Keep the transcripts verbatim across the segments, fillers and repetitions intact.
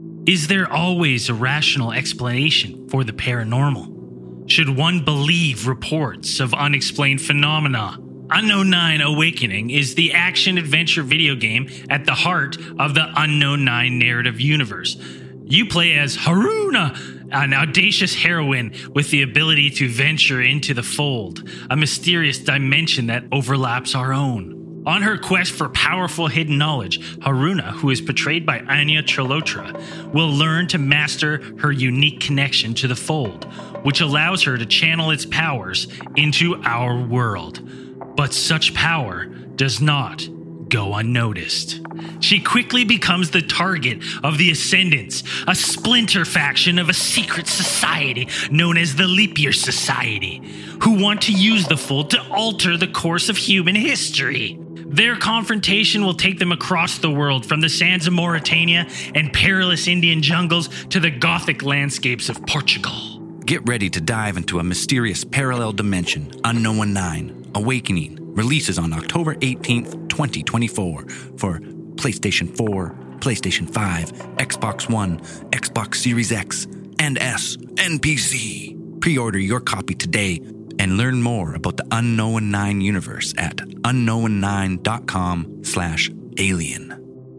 Is there always a rational explanation for the paranormal? Should one believe reports of unexplained phenomena? Unknown Nine Awakening is the action-adventure video game at the heart of the Unknown Nine narrative universe. You play as Haruna, an audacious heroine with the ability to venture into the fold, a mysterious dimension that overlaps our own. On her quest for powerful hidden knowledge, Haruna, who is portrayed by Anya Chalotra, will learn to master her unique connection to the fold, which allows her to channel its powers into our world. But such power does not go unnoticed. She quickly becomes the target of the Ascendants, a splinter faction of a secret society known as the Leap Year Society, who want to use the Fold to alter the course of human history. Their confrontation will take them across the world, from the sands of Mauritania and perilous Indian jungles to the Gothic landscapes of Portugal. Get ready to dive into a mysterious parallel dimension. Unknown Nine Awakening releases on October eighteenth, twenty twenty-four for PlayStation four, PlayStation five, Xbox One, Xbox Series X, and S, and P C. Pre-order your copy today and learn more about the Unknown Nine universe at unknown nine dot com slash alien.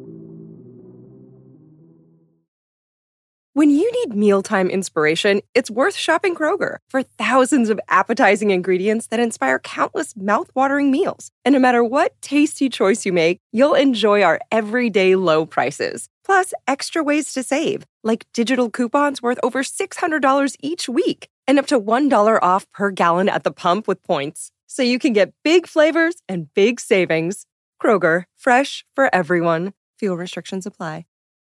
When you need mealtime inspiration, it's worth shopping Kroger for thousands of appetizing ingredients that inspire countless mouth-watering meals. And no matter what tasty choice you make, you'll enjoy our everyday low prices. Plus, extra ways to save, like digital coupons worth over six hundred dollars each week and up to one dollar off per gallon at the pump with points. So you can get big flavors and big savings. Kroger, fresh for everyone. Fuel restrictions apply.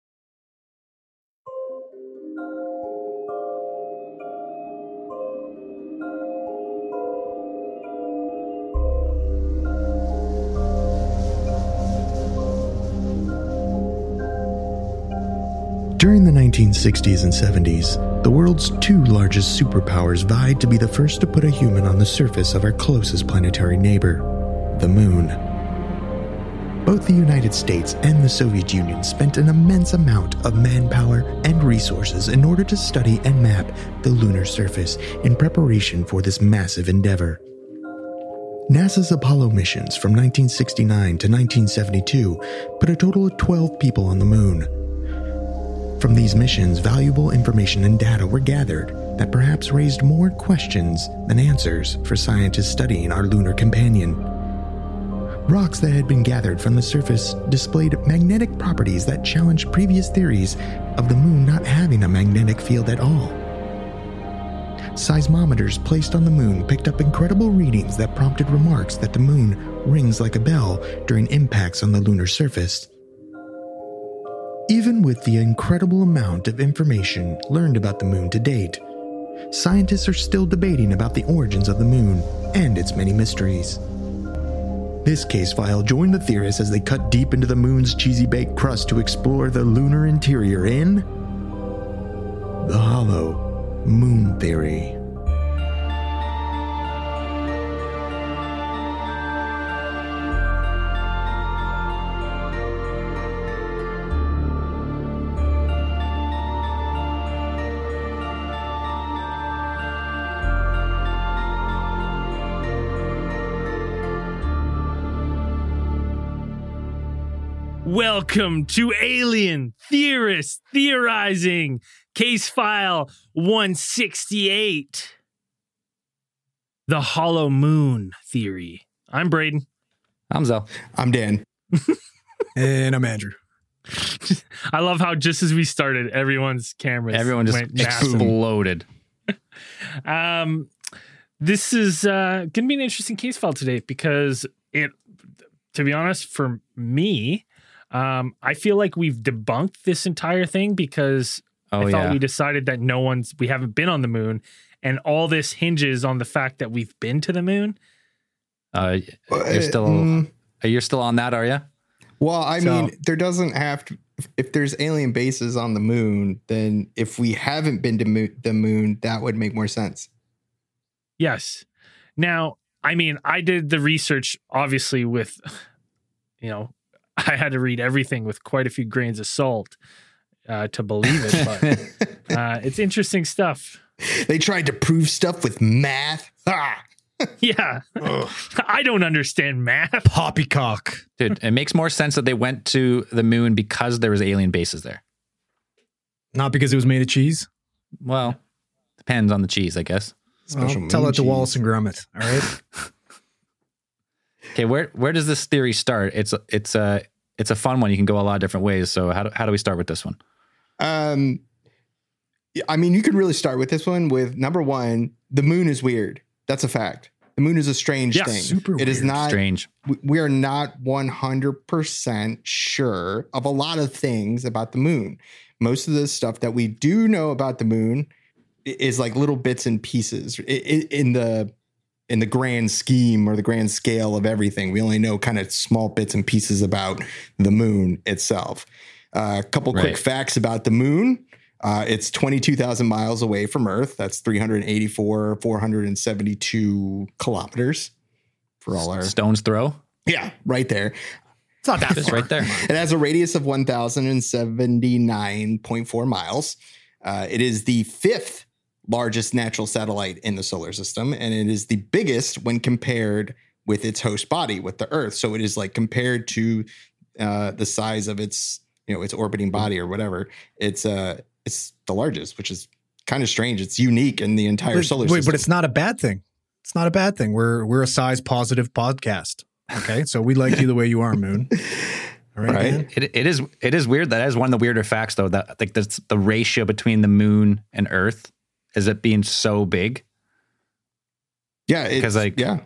During the nineteen sixties and seventies, the world's two largest superpowers vied to be the first to put a human on the surface of our closest planetary neighbor, the Moon. Both the United States and the Soviet Union spent an immense amount of manpower and resources in order to study and map the lunar surface in preparation for this massive endeavor. NASA's Apollo missions from nineteen sixty-nine to nineteen seventy-two put a total of twelve people on the Moon. From these missions, valuable information and data were gathered that perhaps raised more questions than answers for scientists studying our lunar companion. Rocks that had been gathered from the surface displayed magnetic properties that challenged previous theories of the Moon not having a magnetic field at all. Seismometers placed on the Moon picked up incredible readings that prompted remarks that the Moon rings like a bell during impacts on the lunar surface. Even with the incredible amount of information learned about the Moon to date, scientists are still debating about the origins of the Moon and its many mysteries. This case file joined the theorists as they cut deep into the Moon's cheesy baked crust to explore the lunar interior in the Hollow Moon Theory. Welcome to Alien Theorists Theorizing, Case File one sixty-eight. The Hollow Moon Theory. I'm Braden. I'm Zell. I'm Dan. And I'm Andrew. I love how just as we started, everyone's cameras Everyone just went massive. exploded. um, this is uh, going to be an interesting case file today because it, to be honest, for me, Um, I feel like we've debunked this entire thing because oh, I thought yeah. we decided that no one's, we haven't been on the moon, and all this hinges on the fact that we've been to the moon. Uh, you're still, Mm. you're still on that, are you? Well, I So- mean, there doesn't have to, if there's alien bases on the moon, then if we haven't been to mo- the moon, that would make more sense. Yes. Now, I mean, I did the research, obviously, with, you know, I had to read everything with quite a few grains of salt. uh, to believe it, but uh, it's interesting stuff. They tried to prove stuff with math. Ah! Yeah. I don't understand math. Poppycock. Dude, it makes more sense that they went to the moon because there was alien bases there. Not because it was made of cheese. Well, depends on the cheese, I guess. Special Well, tell moon it to cheese. Wallace and Gromit. All right. Okay, where where does this theory start? It's it's a it's a fun one. You can go a lot of different ways. So how do, how do we start with this one? Um, yeah, I mean, you could really start with this one with number one, the moon is weird. That's a fact. The moon is a strange Yeah, thing. super It is weird. not Strange. we- we are not one hundred percent sure of a lot of things about the moon. Most of the stuff that we do know about the moon i- is like little bits and pieces I- I- in the in the grand scheme or the grand scale of everything. We only know kind of small bits and pieces about the moon itself. Uh, a couple quick Right. facts about the moon. Uh, it's twenty-two thousand miles away from Earth. That's three hundred eighty-four, four hundred seventy-two kilometers for all our. Stone's throw. Yeah, right there. It's not that Just far. right there. It has a radius of one thousand seventy-nine point four miles. Uh, it is the fifth largest natural satellite in the solar system, and it is the biggest when compared with its host body, with the Earth. So it is like compared to uh, the size of its, you know, its orbiting body or whatever. It's uh, it's the largest, which is kind of strange. It's unique in the entire But- solar wait, system. but it's not a bad thing. It's not a bad thing. We're we're a size positive podcast. Okay, so we like you the way you are, Moon. All right, Right. man? It it is it is weird. That is one of the weirder facts, though. That like that's the ratio between the moon and Earth is it being so big. yeah, it's, 'cause, like, yeah.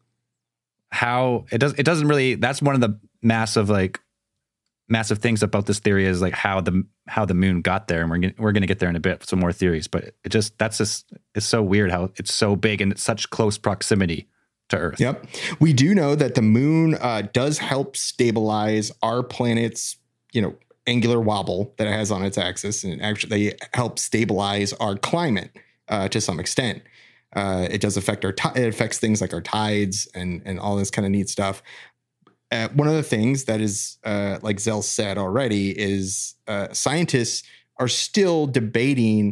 How it does it doesn't really. That's one of the massive like massive things about this theory is like how the how the moon got there, and we're gonna, we're going to get there in a bit. Some more theories, but it just that's just it's so weird how it's so big and it's such close proximity to Earth. Yep. We do know that the moon uh, does help stabilize our planet's, you know, angular wobble that it has on its axis, and actually help stabilize our climate uh, to some extent. Uh, it does affect our ti- it affects things like our tides and and all this kind of neat stuff. Uh, one of the things that is, uh, like Zell said already, is uh, scientists are still debating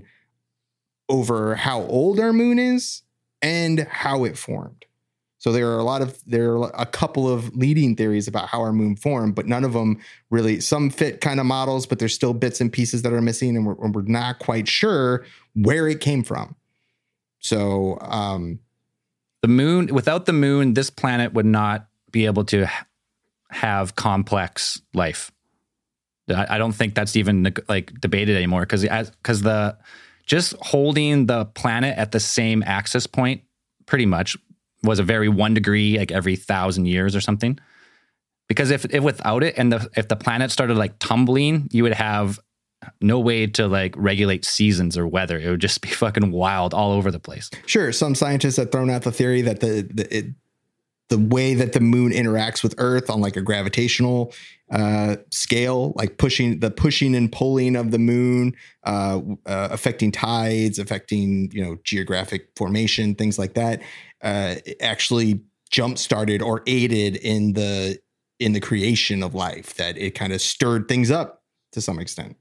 over how old our moon is and how it formed. So there are a lot of there are a couple of leading theories about how our moon formed, but none of them really. Some fit kind of models, but there's still bits and pieces that are missing, and we're, we're not quite sure where it came from. So um, The moon, without the moon, this planet would not be able to ha- have complex life. I, I don't think that's even like debated anymore because as because the just holding the planet at the same axis point pretty much was a very one degree like every thousand years or something. Because if if without it and the if the planet started like tumbling, you would have no way to like regulate seasons or weather. It would just be fucking wild all over the place. Sure, some scientists have thrown out the theory that the the, it, the way that the moon interacts with Earth on like a gravitational uh, scale, like pushing the pushing and pulling of the moon, uh, uh, affecting tides, affecting you know geographic formation, things like that, uh, actually jump started or aided in the in the creation of life. That it kind of stirred things up to some extent.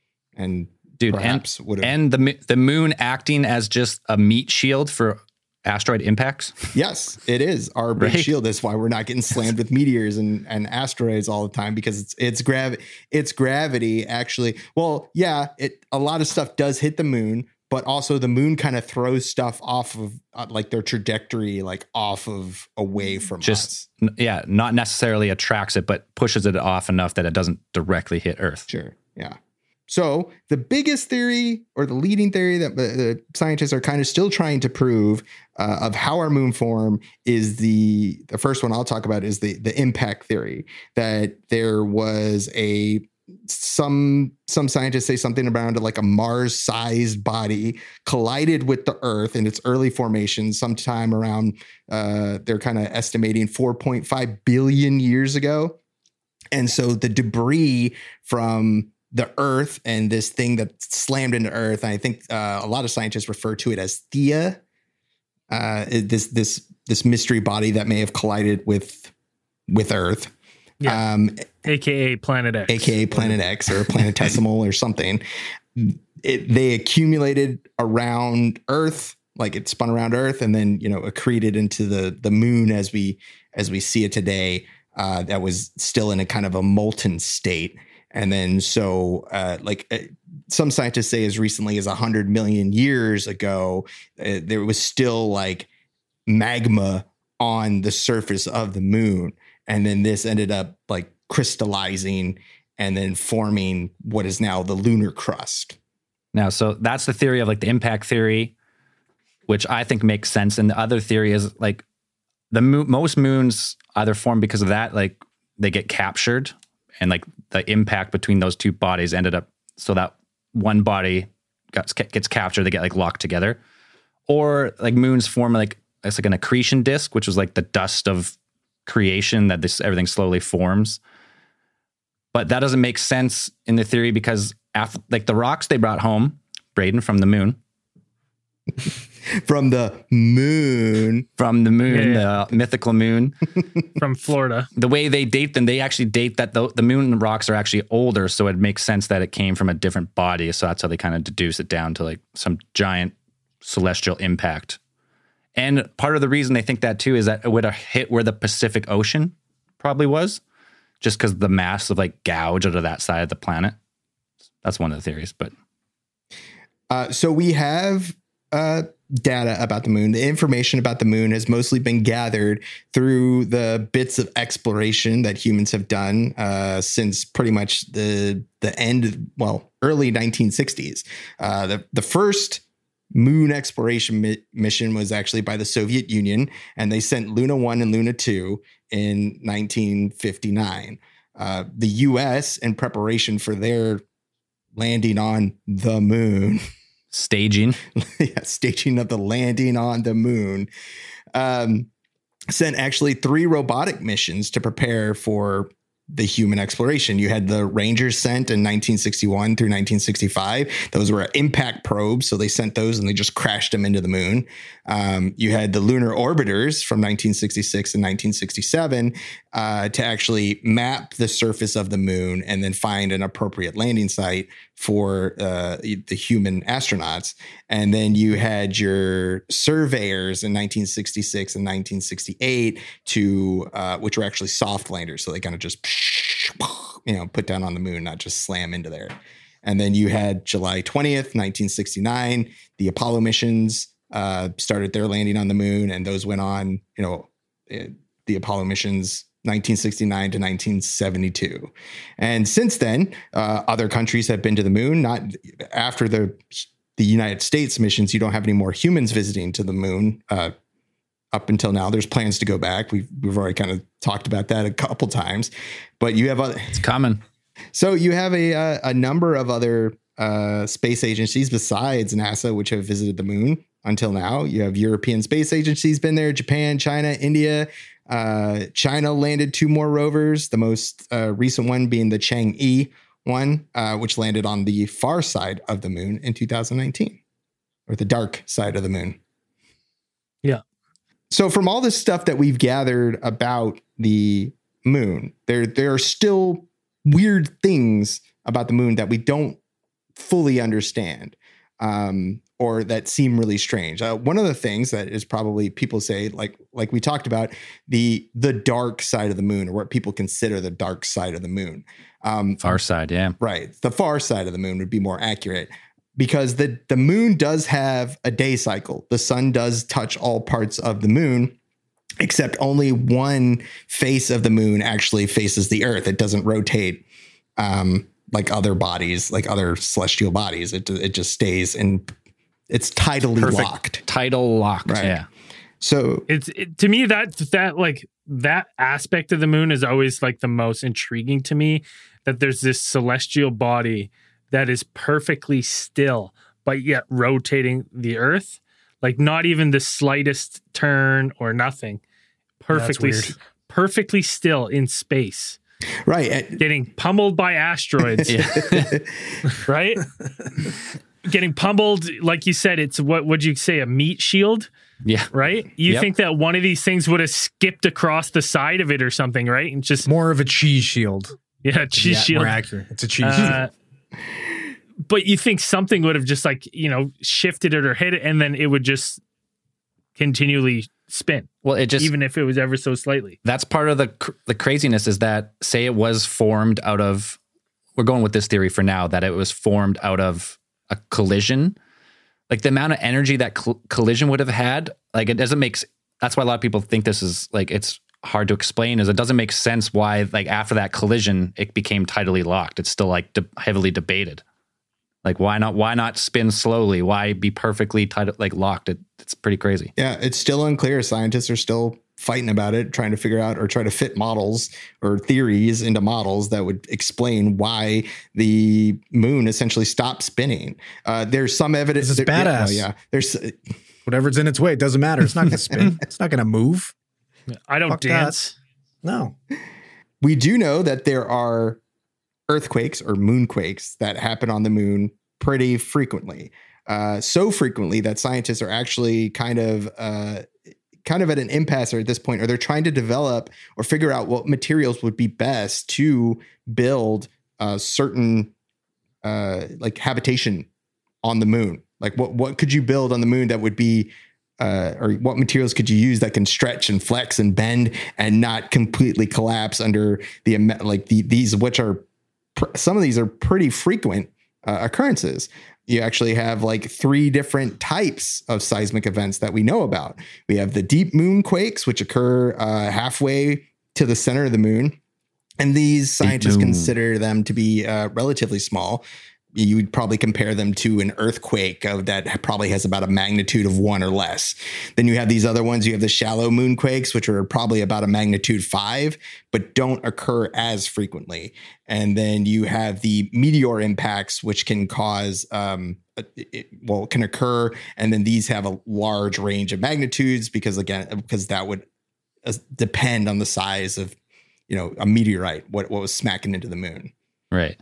And Dude, perhaps and, would have. and the mi- the moon acting as just a meat shield for asteroid impacts. Yes, it is our big Right? shield. That's why we're not getting slammed with meteors and, and asteroids all the time, because it's it's grav it's gravity actually. Well, yeah, it a lot of stuff does hit the moon, but also the moon kind of throws stuff off of uh, like their trajectory, like off of away from us. Just n- yeah, not necessarily attracts it, but pushes it off enough that it doesn't directly hit Earth. Sure. Yeah. So the biggest theory or the leading theory that the, the scientists are kind of still trying to prove uh, of how our moon formed is the the first one I'll talk about is the the impact theory, that there was a some some scientists say something around like a Mars-sized body collided with the Earth in its early formation sometime around uh, they're kind of estimating four point five billion years ago. And so the debris from the Earth and this thing that slammed into Earth, and I think uh, a lot of scientists refer to it as Theia, uh, this this this mystery body that may have collided with with Earth. Yeah. um, A K A Planet X. A K A Planet X or planetesimal or something. It, they accumulated around Earth, like it spun around Earth, and then you know accreted into the the moon as we as we see it today. Uh, that was still in a kind of a molten state, and then so uh, like uh, some scientists say as recently as a hundred million years ago, uh, there was still like magma on the surface of the moon, and then this ended up like crystallizing and then forming what is now the lunar crust. Now, so that's the theory of like the impact theory, which I think makes sense. And the other theory is like the mo- most moons either form because of that, like they get captured and like the impact between those two bodies ended up so that one body gets, gets captured, they get like locked together. Or like moons form like, it's like an accretion disk, which was like the dust of creation that this everything slowly forms. But that doesn't make sense in the theory because after, like the rocks they brought home, Braden, from the moon. From the moon. From the moon, Yeah, yeah. the mythical moon. From Florida. The way they date them, they actually date that the, the moon rocks are actually older, so it makes sense that it came from a different body. So that's how they kind of deduce it down to like some giant celestial impact. And part of the reason they think that too is that it would have hit where the Pacific Ocean probably was, just because the mass of like gouge out of that side of the planet. That's one of the theories. But uh, so we have uh, data about the moon. The information about the moon has mostly been gathered through the bits of exploration that humans have done uh, since pretty much the the end, well, early nineteen sixties. Uh, the the first moon exploration mi- mission was actually by the Soviet Union, and they sent Luna one and Luna two in nineteen fifty-nine. Uh, the U S, in preparation for their landing on the moon, staging, yeah, staging of the landing on the moon, um, sent actually three robotic missions to prepare for the human exploration. You had the Rangers sent in nineteen sixty-one through nineteen sixty-five. Those were impact probes. So they sent those and they just crashed them into the moon. Um, you had the lunar orbiters from nineteen sixty-six and nineteen sixty-seven uh, to actually map the surface of the moon and then find an appropriate landing site for uh, the human astronauts. And then you had your surveyors in nineteen sixty-six and nineteen sixty-eight to, uh, which were actually soft landers. So they kind of just, you know, put down on the moon, not just slam into there. And then you had July twentieth, nineteen sixty-nine, the Apollo missions uh, started their landing on the moon, and those went on, you know, the Apollo missions nineteen sixty-nine to nineteen seventy-two. And since then, uh, other countries have been to the moon. Not after the the United States missions, you don't have any more humans visiting to the moon. Uh, up until now, there's plans to go back. We've we've already kind of talked about that a couple times, but you have other. It's coming. So you have a a, a number of other uh, space agencies besides NASA, which have visited the moon until now. You have European space agencies been there, Japan, China, India. Uh, China landed two more rovers, the most uh, recent one being the Chang'e one, uh, which landed on the far side of the moon in two thousand nineteen, or the dark side of the moon. Yeah. So from all this stuff that we've gathered about the moon, there, there are still weird things about the moon that we don't fully understand. Um, or that seem really strange. Uh, one of the things that is probably people say, like like we talked about, the the dark side of the moon, or what people consider the dark side of the moon. Um, far side, yeah. Right. The far side of the moon would be more accurate, because the, the moon does have a day cycle. The sun does touch all parts of the moon, except only one face of the moon actually faces the Earth. It doesn't rotate um, like other bodies, like other celestial bodies. It it just stays in. It's tidally Perfect. locked. Tidal locked. Right. Yeah. So It's it, to me that that like that aspect of the moon is always like the most intriguing to me, that there's this celestial body that is perfectly still, but yet rotating the Earth, like not even the slightest turn or nothing. Perfectly weird. s- perfectly still in space. right. and- Getting pummeled by asteroids, right? Getting pummeled, like you said, it's what would you say, a meat shield? Yeah. right? You Yep. think that one of these things would have skipped across the side of it or something, right? And just More of a cheese shield. yeah, cheese Yeah, shield. More accurate. It's a cheese Uh, shield. but you think something would have just like, you know, shifted it or hit it, and then it would just continually spin, Well, it just even if it was ever so slightly. that's part of the cr- the craziness is that say it was formed out of we're going with this theory for now that it was formed out of a collision, like the amount of energy that col- collision would have had, like it doesn't make s- that's why a lot of people think this is like it's hard to explain is it doesn't make sense why like after that collision it became tidally locked. It's still like de- heavily debated. Like why not why not spin slowly? Why be perfectly tidal like locked? It, it's pretty crazy. Yeah, it's still unclear. Scientists are still fighting about it, trying to figure out or try to fit models or theories into models that would explain why the moon essentially stopped spinning. Uh, there's some evidence. This is there- badass. Yeah, yeah, there's Whatever's in its way, it doesn't matter. It's not going to spin. It's not going to move. I don't Fuck that. dance. No. we do know that there are earthquakes or moonquakes that happen on the moon pretty frequently. Uh, so frequently that scientists are actually kind of uh, kind of at an impasse or at this point, or they're trying to develop or figure out what materials would be best to build uh, certain uh, like habitation on the moon. Like what what could you build on the moon that would be uh, or what materials could you use that can stretch and flex and bend and not completely collapse under the like the these which are pr- some of these are pretty frequent uh, occurrences. You actually have like three different types of seismic events that we know about. We have the deep moon quakes, which occur uh, halfway to the center of the moon. And these scientists moon. consider them to be uh, relatively small. You would probably compare them to an earthquake of that probably has about a magnitude of one or less. Then you have these other ones. You have the shallow moonquakes, which are probably about a magnitude five, but don't occur as frequently. And then you have the meteor impacts, which can cause, um, it, well, can occur. And then these have a large range of magnitudes because again, because that would uh, depend on the size of, you know, a meteorite, what, what was smacking into the moon. Right.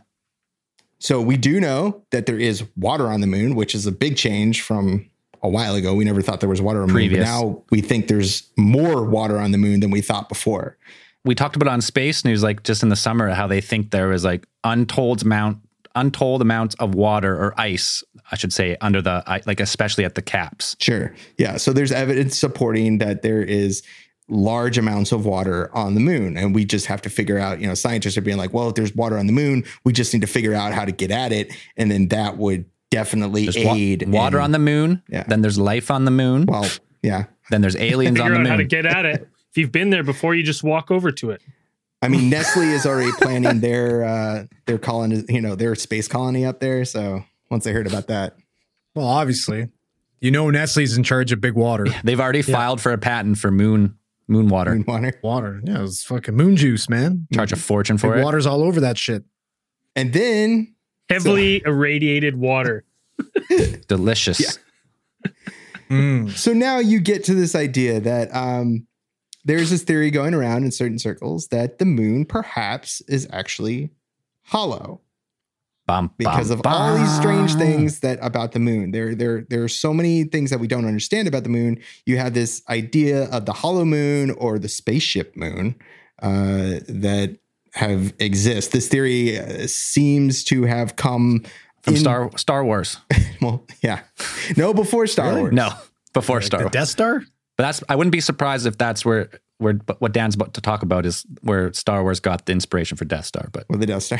So we do know that there is water on the moon, which is a big change from a while ago. We never thought there was water on the moon, but Previous. now we think there's more water on the moon than we thought before. We talked about it on Space News, like just in the summer, how they think there was like untold amount, untold amounts of water or ice, I should say, under the, like, especially at the caps. Sure. Yeah. So there's evidence supporting that there is large amounts of water on the moon. And we just have to figure out, you know, scientists are being like, well, if there's water on the moon, we just need to figure out how to get at it. And then that would definitely There's wa- aid. water in- on the moon. Yeah. Then there's life on the moon. Well, yeah. Then there's aliens on Figure the out how to moon. get at it. If you've been there before, you just walk over to it. I mean, Nestle is already planning their, uh, their colony, you know, their space colony up there. So once they heard about that, Well, obviously, you know, Nestle's in charge of big water. They've already filed for a patent for moon moon water. moon water. Water. Yeah, it's fucking moon juice, man. Charge a fortune for Big it. water's all over that shit. And then Heavily irradiated water. Delicious. Yeah. Mm. So now you get to this idea that um, there's this theory going around in certain circles that the moon perhaps is actually hollow Bum, because bum, of all these strange bum. things that about the moon. There, there, there are so many things that we don't understand about the moon. You have this idea of the hollow moon or the spaceship moon uh, that have exist. This theory uh, seems to have come From in- Star Star Wars. Well, yeah, no, before Star Really? Wars. No, before Like Star the Wars. Death Star? But that's I wouldn't be surprised if that's where where but what Dan's about to talk about is where Star Wars got the inspiration for Death Star. But With the Death Star.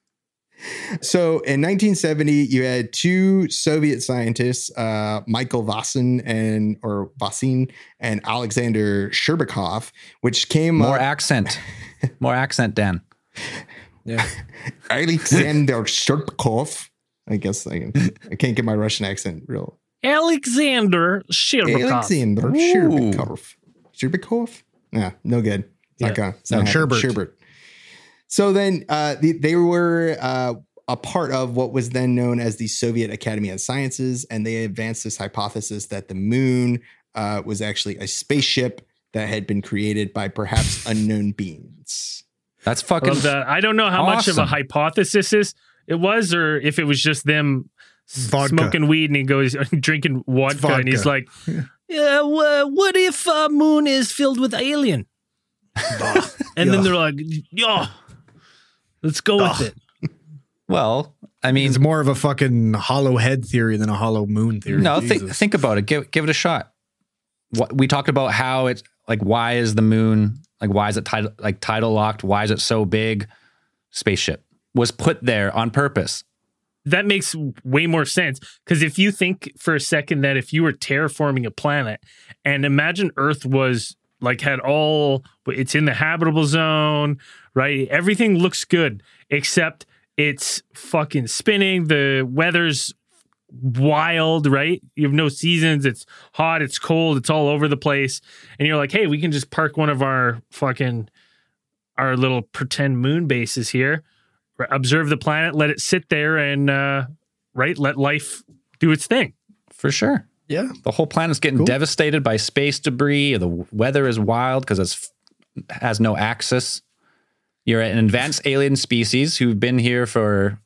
So in nineteen seventy, you had two Soviet scientists, uh, Michael Vasin and or Vasin and Alexander Sherbakov, which came more up. accent, more accent, Dan. Yeah. Alexander Sherbakov. I guess I, can, I can't get my Russian accent real. Alexander Sherbakov. Alexander Ooh. Sherbakov. Sherbakov? Yeah, no good. It's not Yeah. gonna. It's No, not happening. Sherbert. Sherbert. So then uh, the, they were uh, a part of what was then known as the Soviet Academy of Sciences, and they advanced this hypothesis that the moon uh, was actually a spaceship that had been created by perhaps unknown beings. That's I fucking love that. I don't know how much of a awesome. hypothesis is it was, or if it was just them s- Vodka. smoking weed and he goes drinking vodka, and he's vodka. like, Yeah, uh, what if uh, moon is filled with alien? And then they're like, "Yo, let's go with it." Well, I mean, It's more of a fucking hollow head theory than a hollow moon theory. no, think Jesus. think about it. Give give it a shot. What we talked about how it's like, why is the moon like why is it tidal like tidal locked? Why is it so big? Spaceship was put there on purpose. That makes way more sense, because if you think for a second that if you were terraforming a planet, and imagine Earth was like had all, it's in the habitable zone, right? Everything looks good except it's fucking spinning. The weather's wild, right? You have no seasons. It's hot. It's cold. It's all over the place. And you're like, hey, we can just park one of our fucking our little pretend moon bases here. Observe the planet, let it sit there, and uh, right, let life do its thing. For sure. Yeah. The whole planet's getting Cool. devastated by space debris. The weather is wild because it has no axis. You're an advanced alien species who've been here for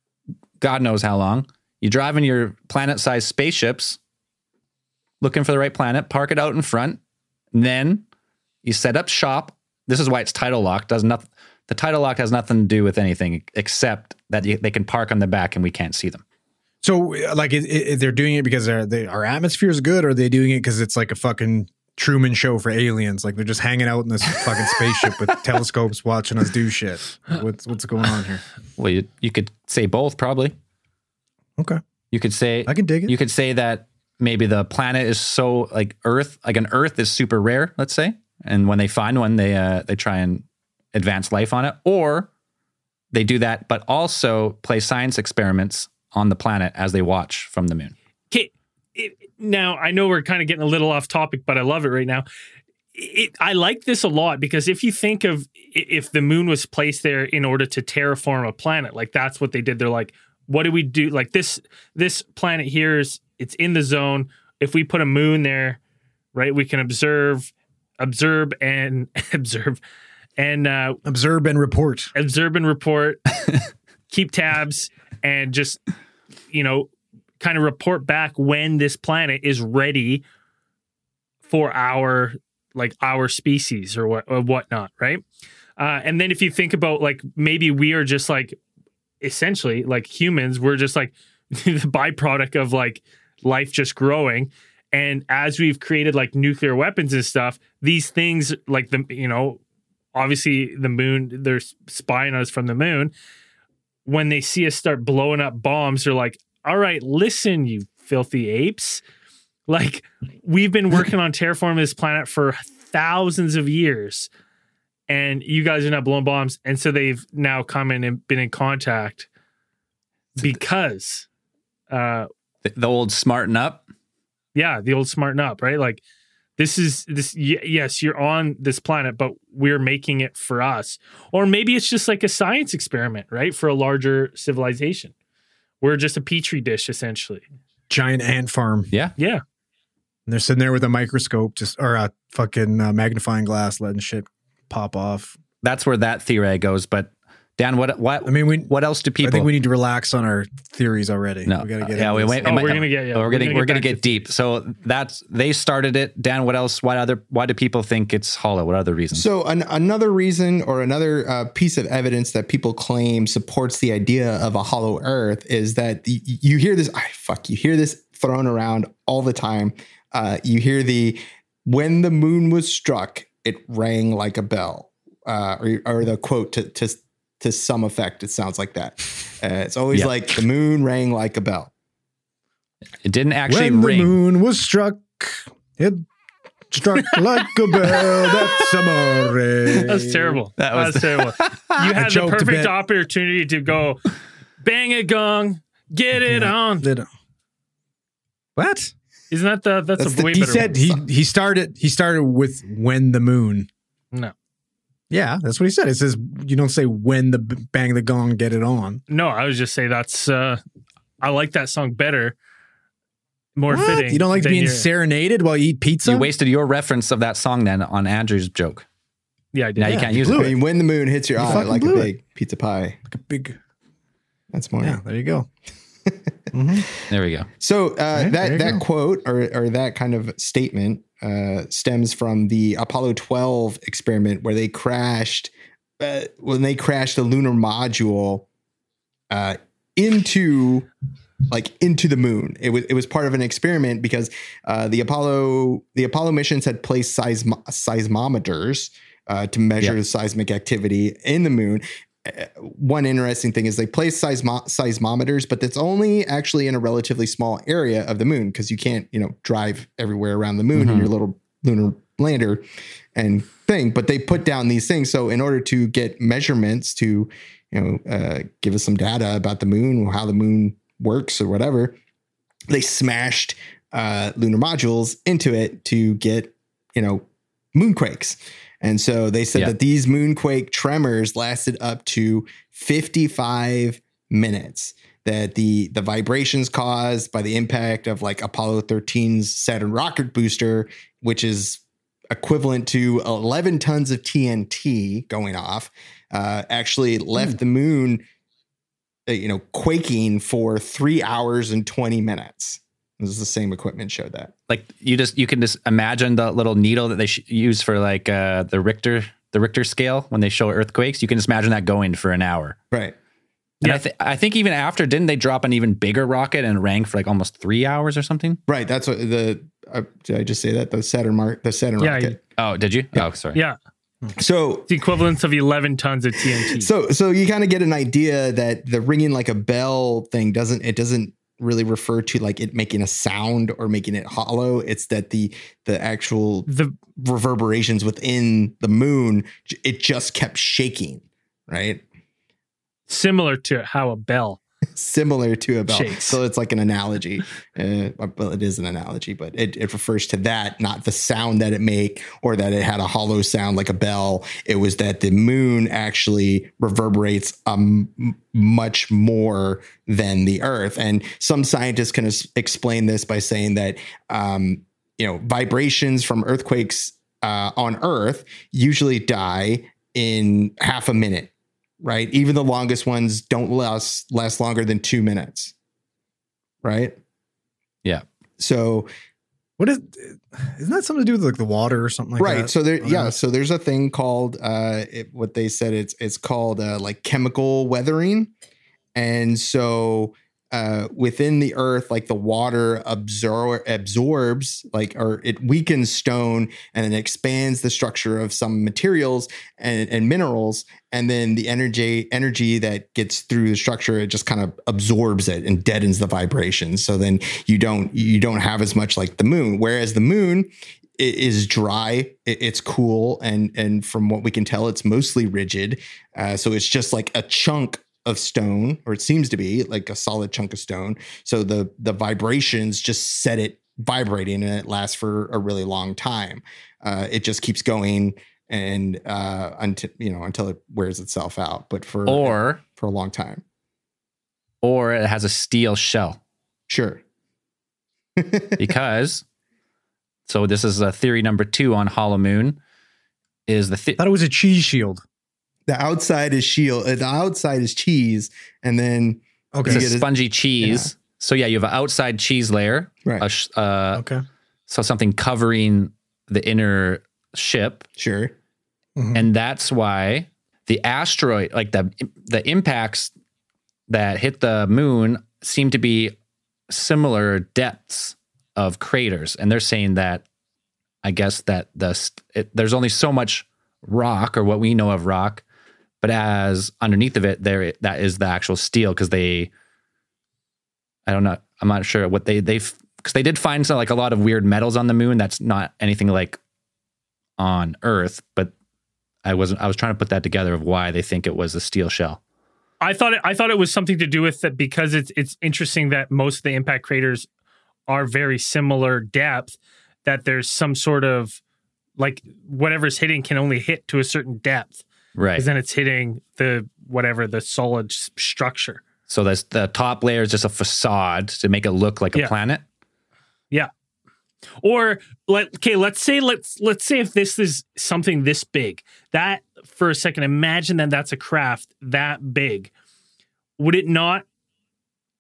God knows how long. You drive in your planet-sized spaceships, looking for the right planet, park it out in front, and then you set up shop. This is why it's tidal lock. Does nothing. The tidal lock has nothing to do with anything except that you, they can park on the back and we can't see them. So, like, is, is they're doing it because they're, they, our atmosphere is good, or are they doing it because it's like a fucking Truman Show for aliens? Like, they're just hanging out in this fucking spaceship with telescopes watching us do shit. What's what's going on here? Well, you, you could say both, probably. Okay. You could say I can dig it. You could say that maybe the planet is so like Earth, like an Earth is super rare, let's say, and when they find one, they uh, they try and advance life on it, or they do that, but also play science experiments on the planet as they watch from the moon. Okay, it, now I know we're kind of getting a little off topic, but I love it right now. It, I like this a lot because if you think of if the moon was placed there in order to terraform a planet, like that's what they did. They're like, what do we do? Like this, this planet here is it's in the zone. If we put a moon there, right, we can observe, observe and observe and uh, Observe and report. observe and report, keep tabs, and just, you know, kind of report back when this planet is ready for our, like our species or what or whatnot, right? Uh, and then if you think about like maybe we are just like essentially like humans, we're just like the byproduct of like life just growing. And as we've created like nuclear weapons and stuff, these things like the, you know, obviously the moon, they're spying us from the moon. When they see us start blowing up bombs, they're like, all right, listen, you filthy apes. Like we've been working on terraforming this planet for thousands of years and you guys are not blowing bombs. And so they've now come in and been in contact because, uh, The, the old smarten up. yeah, the old smarten up, right? Like this is this. Y- yes, you're on this planet, but we're making it for us. Or maybe it's just like a science experiment, right? For a larger civilization. We're just a petri dish, essentially. Giant ant farm. Yeah. Yeah. And they're sitting there with a microscope, just or a fucking uh, magnifying glass, letting shit pop off. That's where that theory goes. But Dan, what what I mean, we. what else do people I think we need to relax on our theories already. No, we gotta get. yeah, into we this. wait. Oh, it might- we're gonna get- yeah, we're, we're gonna gonna we're get gonna back to get deep. So that's they started it. Dan, what else? Why other? Why do people think it's hollow? What other reasons? So an, another reason or another uh, piece of evidence that people claim supports the idea of a hollow Earth is that y- you hear this. I fuck. You hear this thrown around all the time. Uh, you hear the when the moon was struck, it rang like a bell, uh, or, or the quote to to to some effect. It sounds like that. Uh, it's always Yeah. like the moon rang like a bell. It didn't actually when ring. the moon was struck, it struck like a bell. That's amore. That's terrible. That That was was the- terrible. You had the joked a perfect bit. opportunity to go bang a gong, get it Yeah. on. Did- What? Isn't that the that's, That's a the- way He better said one. he he started he started with when the moon. No. Yeah, that's what he said. It says you don't say when the b- bang the gong, get it on. No, I was just say that's uh I like that song better. More What? fitting. You don't like than being your- serenaded while you eat pizza? You wasted your reference of that song then on Andrew's joke. Yeah, I did. Now you Yeah, can't you use blew it. I mean, when the moon hits your You eye fucking like a blew it. big pizza pie. Like a big. That's more. Yeah, there you go. There we go. So uh, Right, there you that that go. quote or or that kind of statement uh, stems from the Apollo twelve experiment where they crashed uh, when they crashed the lunar module uh, into like into the moon. It was it was part of an experiment because uh, the Apollo the Apollo missions had placed seism- seismometers uh, to measure Yeah. seismic activity in the moon. Uh, One interesting thing is they place seismo- seismometers, but that's only actually in a relatively small area of the moon because you can't, you know, drive everywhere around the moon in Mhm. your little lunar lander and thing. But they put down these things. So in order to get measurements to, you know, uh, give us some data about the moon, how the moon works or whatever, they smashed uh, lunar modules into it to get, you know, moonquakes. And so they said Yeah. that these moonquake tremors lasted up to fifty-five minutes. That the the vibrations caused by the impact of like Apollo thirteen's Saturn rocket booster, which is equivalent to eleven tons of T N T going off, uh, actually left Mm. the moon, uh, you know, quaking for three hours and twenty minutes. This is the same equipment showed that. Like you just you can just imagine the little needle that they sh- use for like uh, the Richter the Richter scale when they show earthquakes. You can just imagine that going for an hour. Right. And Yeah. I, th- I think even after, didn't they drop an even bigger rocket and it rang for like almost three hours or something? Right. That's what the, uh, did I just say that? The Saturn mark, the Saturn Yeah, rocket. Oh, did you? Oh, sorry. Yeah. So The equivalence of eleven tons of T N T. So so you kind of get an idea that the ringing like a bell thing doesn't it doesn't really refer to like it making a sound or making it hollow. It's that the the actual the reverberations within the moon, j- it just kept shaking, right? similar to how a bell. Similar to a bell. Shakes. So it's like an analogy. Uh, well, it is an analogy, but it, it refers to that, not the sound that it make or that it had a hollow sound like a bell. It was that the moon actually reverberates um, m- much more than the Earth. And some scientists can es- explain this by saying that, um, you know, vibrations from earthquakes uh, on Earth usually die in half a minute. Right. Even the longest ones don't last last longer than two minutes. Right. Yeah. So, What is? Isn't that something to do with like the water or something like right. that? So there, Uh, yeah. So there's a thing called, uh, it, what they said it's, it's called, uh, like chemical weathering. And so, uh, within the earth, like the water absor- absorbs, like, or it weakens stone and then expands the structure of some materials and, and minerals. And then the energy, energy that gets through the structure, it just kind of absorbs it and deadens the vibrations. So then you don't, you don't have as much like the moon, whereas the moon i- is dry, it- it's cool. And, and from what we can tell, it's mostly rigid. Uh, so it's just like a chunk of stone, or it seems to be like a solid chunk of stone. So the the vibrations just set it vibrating, and it lasts for a really long time. Uh, it just keeps going, and uh, until you know until it wears itself out. But for Or for a long time, or it has a steel shell sure. because. So this is uh, theory number two on Hollow Moon. Is the I th- thought it was a cheese shield. The outside is shield. uh, The outside is cheese, and then Okay. it's You a get a- spongy cheese. So yeah, you have an outside cheese layer. Right. a sh- uh, Okay. So something covering the inner ship. sure. Mhm. And that's why the asteroid, like the the impacts that hit the moon, seem to be similar depths of craters. And they're saying that, I guess that the it, there's only so much rock, or what we know of rock, but as underneath of it, there that is the actual steel, because they, I don't know, I'm not sure what they they because they did find some like a lot of weird metals on the moon. That's not anything like on Earth, but I wasn't. I was trying to put that together of why they think it was a steel shell. I thought it, I thought it was something to do with that, because it's it's interesting that most of the impact craters are very similar depth, that there's some sort of like whatever's hitting can only hit to a certain depth, Right. because then it's hitting the whatever the solid s- structure. So that's the top layer is just a facade to make it look like a Yeah. planet. Yeah. Or let okay, let's say let's let's say if this is something this big, that for a second, imagine that that's a craft that big. Would it not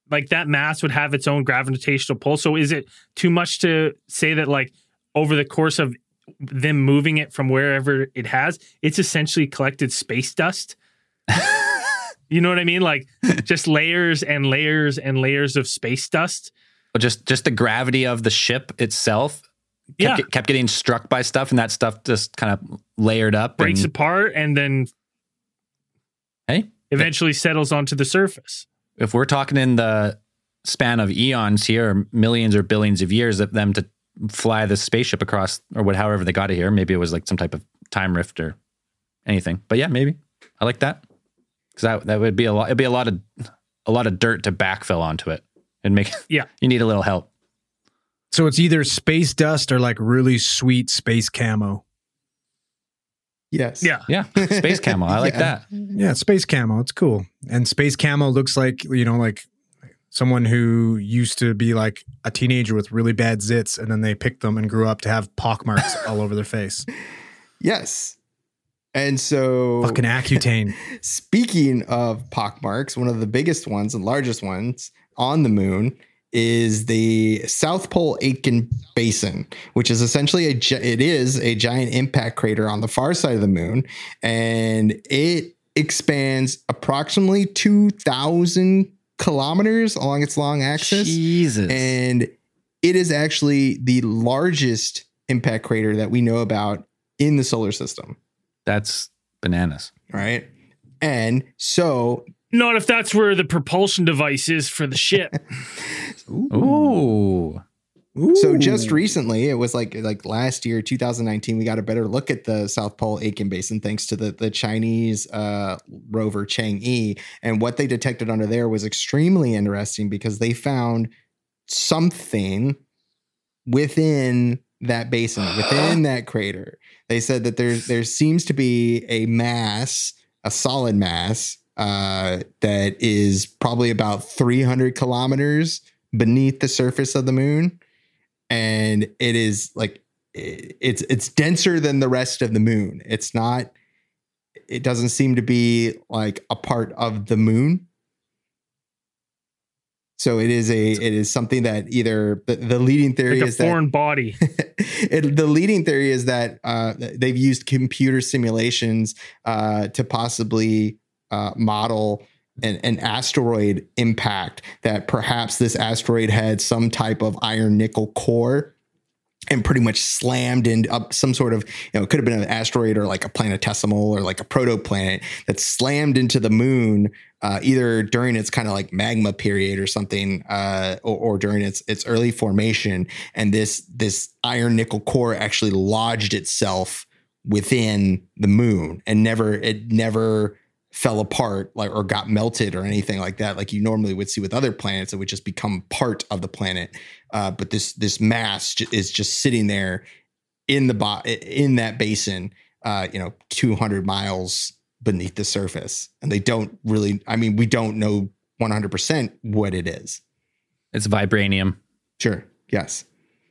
like that mass would have its own gravitational pull. So is it too much to say that like over the course of them moving it from wherever it has, it's essentially collected space dust? You know what I mean? Like just layers and layers and layers of space dust. Well, just just the gravity of the ship itself kept, Yeah. kept getting struck by stuff, and that stuff just kind of layered up. Breaks and, apart and then hey, eventually settles onto the surface. if we're talking in the span of eons here, or millions or billions of years of them to fly the spaceship across, or what, however they got it here, maybe it was like some type of time rift or anything. But yeah, maybe I like that because that that would be a lot. It'd be a lot of a lot of dirt to backfill onto it and make. Yeah, you need a little help. So it's either space dust or like really sweet space camo. Yes. Yeah. Yeah. Space camo. I like Yeah. that. Yeah, space camo. It's cool. And space camo looks like, you know, like someone who used to be like a teenager with really bad zits, and then they picked them and grew up to have pockmarks all over their face. Yes. And so Fucking Accutane. speaking of pockmarks, one of the biggest ones and largest ones on the moon is the South Pole Aitken Basin, which is essentially a gi- it is a giant impact crater on the far side of the moon, and it expands approximately two thousand kilometers along its long axis. Jesus. And it is actually the largest impact crater that we know about in the solar system. That's bananas. Right. And so Not if that's where the propulsion device is for the ship. Ooh. So just recently, it was like like last year, two thousand nineteen, we got a better look at the South Pole Aitken Basin thanks to the the Chinese uh, rover Chang'e, and what they detected under there was extremely interesting because they found something within that basin, within that crater. They said that there there seems to be a mass, a solid mass uh, that is probably about three hundred kilometers beneath the surface of the moon. And it is like it's it's denser than the rest of the moon. It's not. It doesn't seem to be like a part of the moon. So it is a it is something that either the, the leading theory Like a is foreign that body. it, the leading theory is that uh, they've used computer simulations uh, to possibly uh, model An, an asteroid impact, that perhaps this asteroid had some type of iron nickel core and pretty much slammed into up some sort of, you know, it could have been an asteroid or like a planetesimal or like a protoplanet that slammed into the moon uh, either during its kind of like magma period or something, uh, or, or during its its early formation. And this this iron nickel core actually lodged itself within the moon and never it never. fell apart like or got melted or anything like that, like you normally would see with other planets that would just become part of the planet. Uh, but this this mass j- is just sitting there in the bo- in that basin, uh, you know, two hundred miles beneath the surface, and they don't really. I mean, we don't know one hundred percent what it is. It's vibranium. Sure. Yes.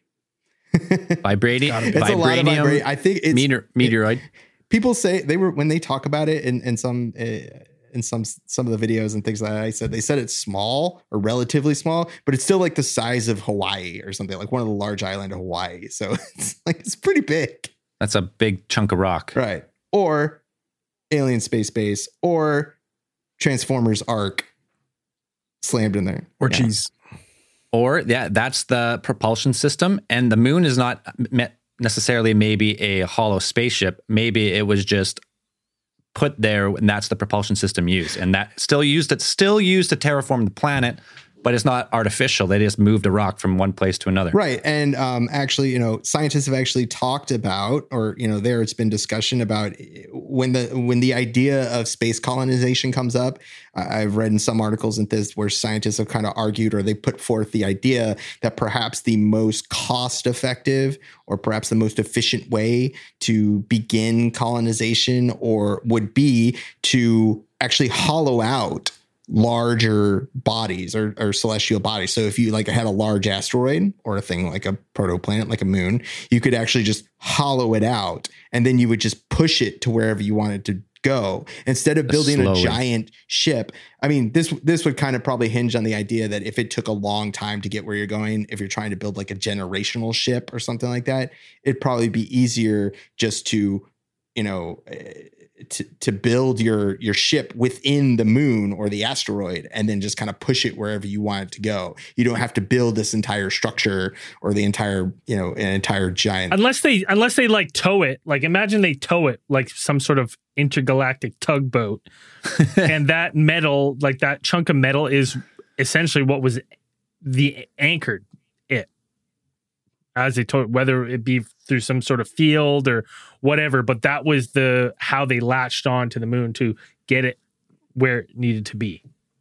Vibranium. It's a lot of Vibranium. vibra- I think it's Meteor, meteoroid. people say they were when they talk about it in, in some uh, in some some of the videos and things like that. I said they said it's small or relatively small, but it's still like the size of Hawaii or something, like one of the large island of Hawaii. So it's like it's pretty big, That's a big chunk of rock. right? Or Alien Space Base or Transformers Ark slammed in there, Or Yeah. cheese. Or yeah, that's the propulsion system, and the moon is not me- necessarily maybe a hollow spaceship. Maybe it was just put there, and that's the propulsion system used, and that still used it's still used to terraform the planet, but it's not artificial. They just moved a rock from one place to another. Right. And um, actually, you know, scientists have actually talked about, or, you know, there it's been discussion about when the when the idea of space colonization comes up. I've read in some articles in this where scientists have kind of argued, or they put forth the idea that perhaps the most cost effective or perhaps the most efficient way to begin colonization or would be to actually hollow out larger bodies or, or celestial bodies. So if you like had a large asteroid or a thing like a protoplanet, like a moon, you could actually just hollow it out, and then you would just push it to wherever you wanted to go instead of building Slowly. a giant ship. I mean, this this would kind of probably hinge on the idea that if it took a long time to get where you're going, if you're trying to build like a generational ship or something like that, it'd probably be easier just to, you know, to, to build your your ship within the moon or the asteroid and then just kind of push it wherever you want it to go. You don't have to build this entire structure or the entire, you know, an entire giant. Unless they unless they like tow it. Like imagine they tow it like some sort of intergalactic tugboat. And that metal, like that chunk of metal is essentially what was the anchored it. As they told, whether it be through some sort of field or whatever, but that was the how they latched on to the moon to get it where it needed to be.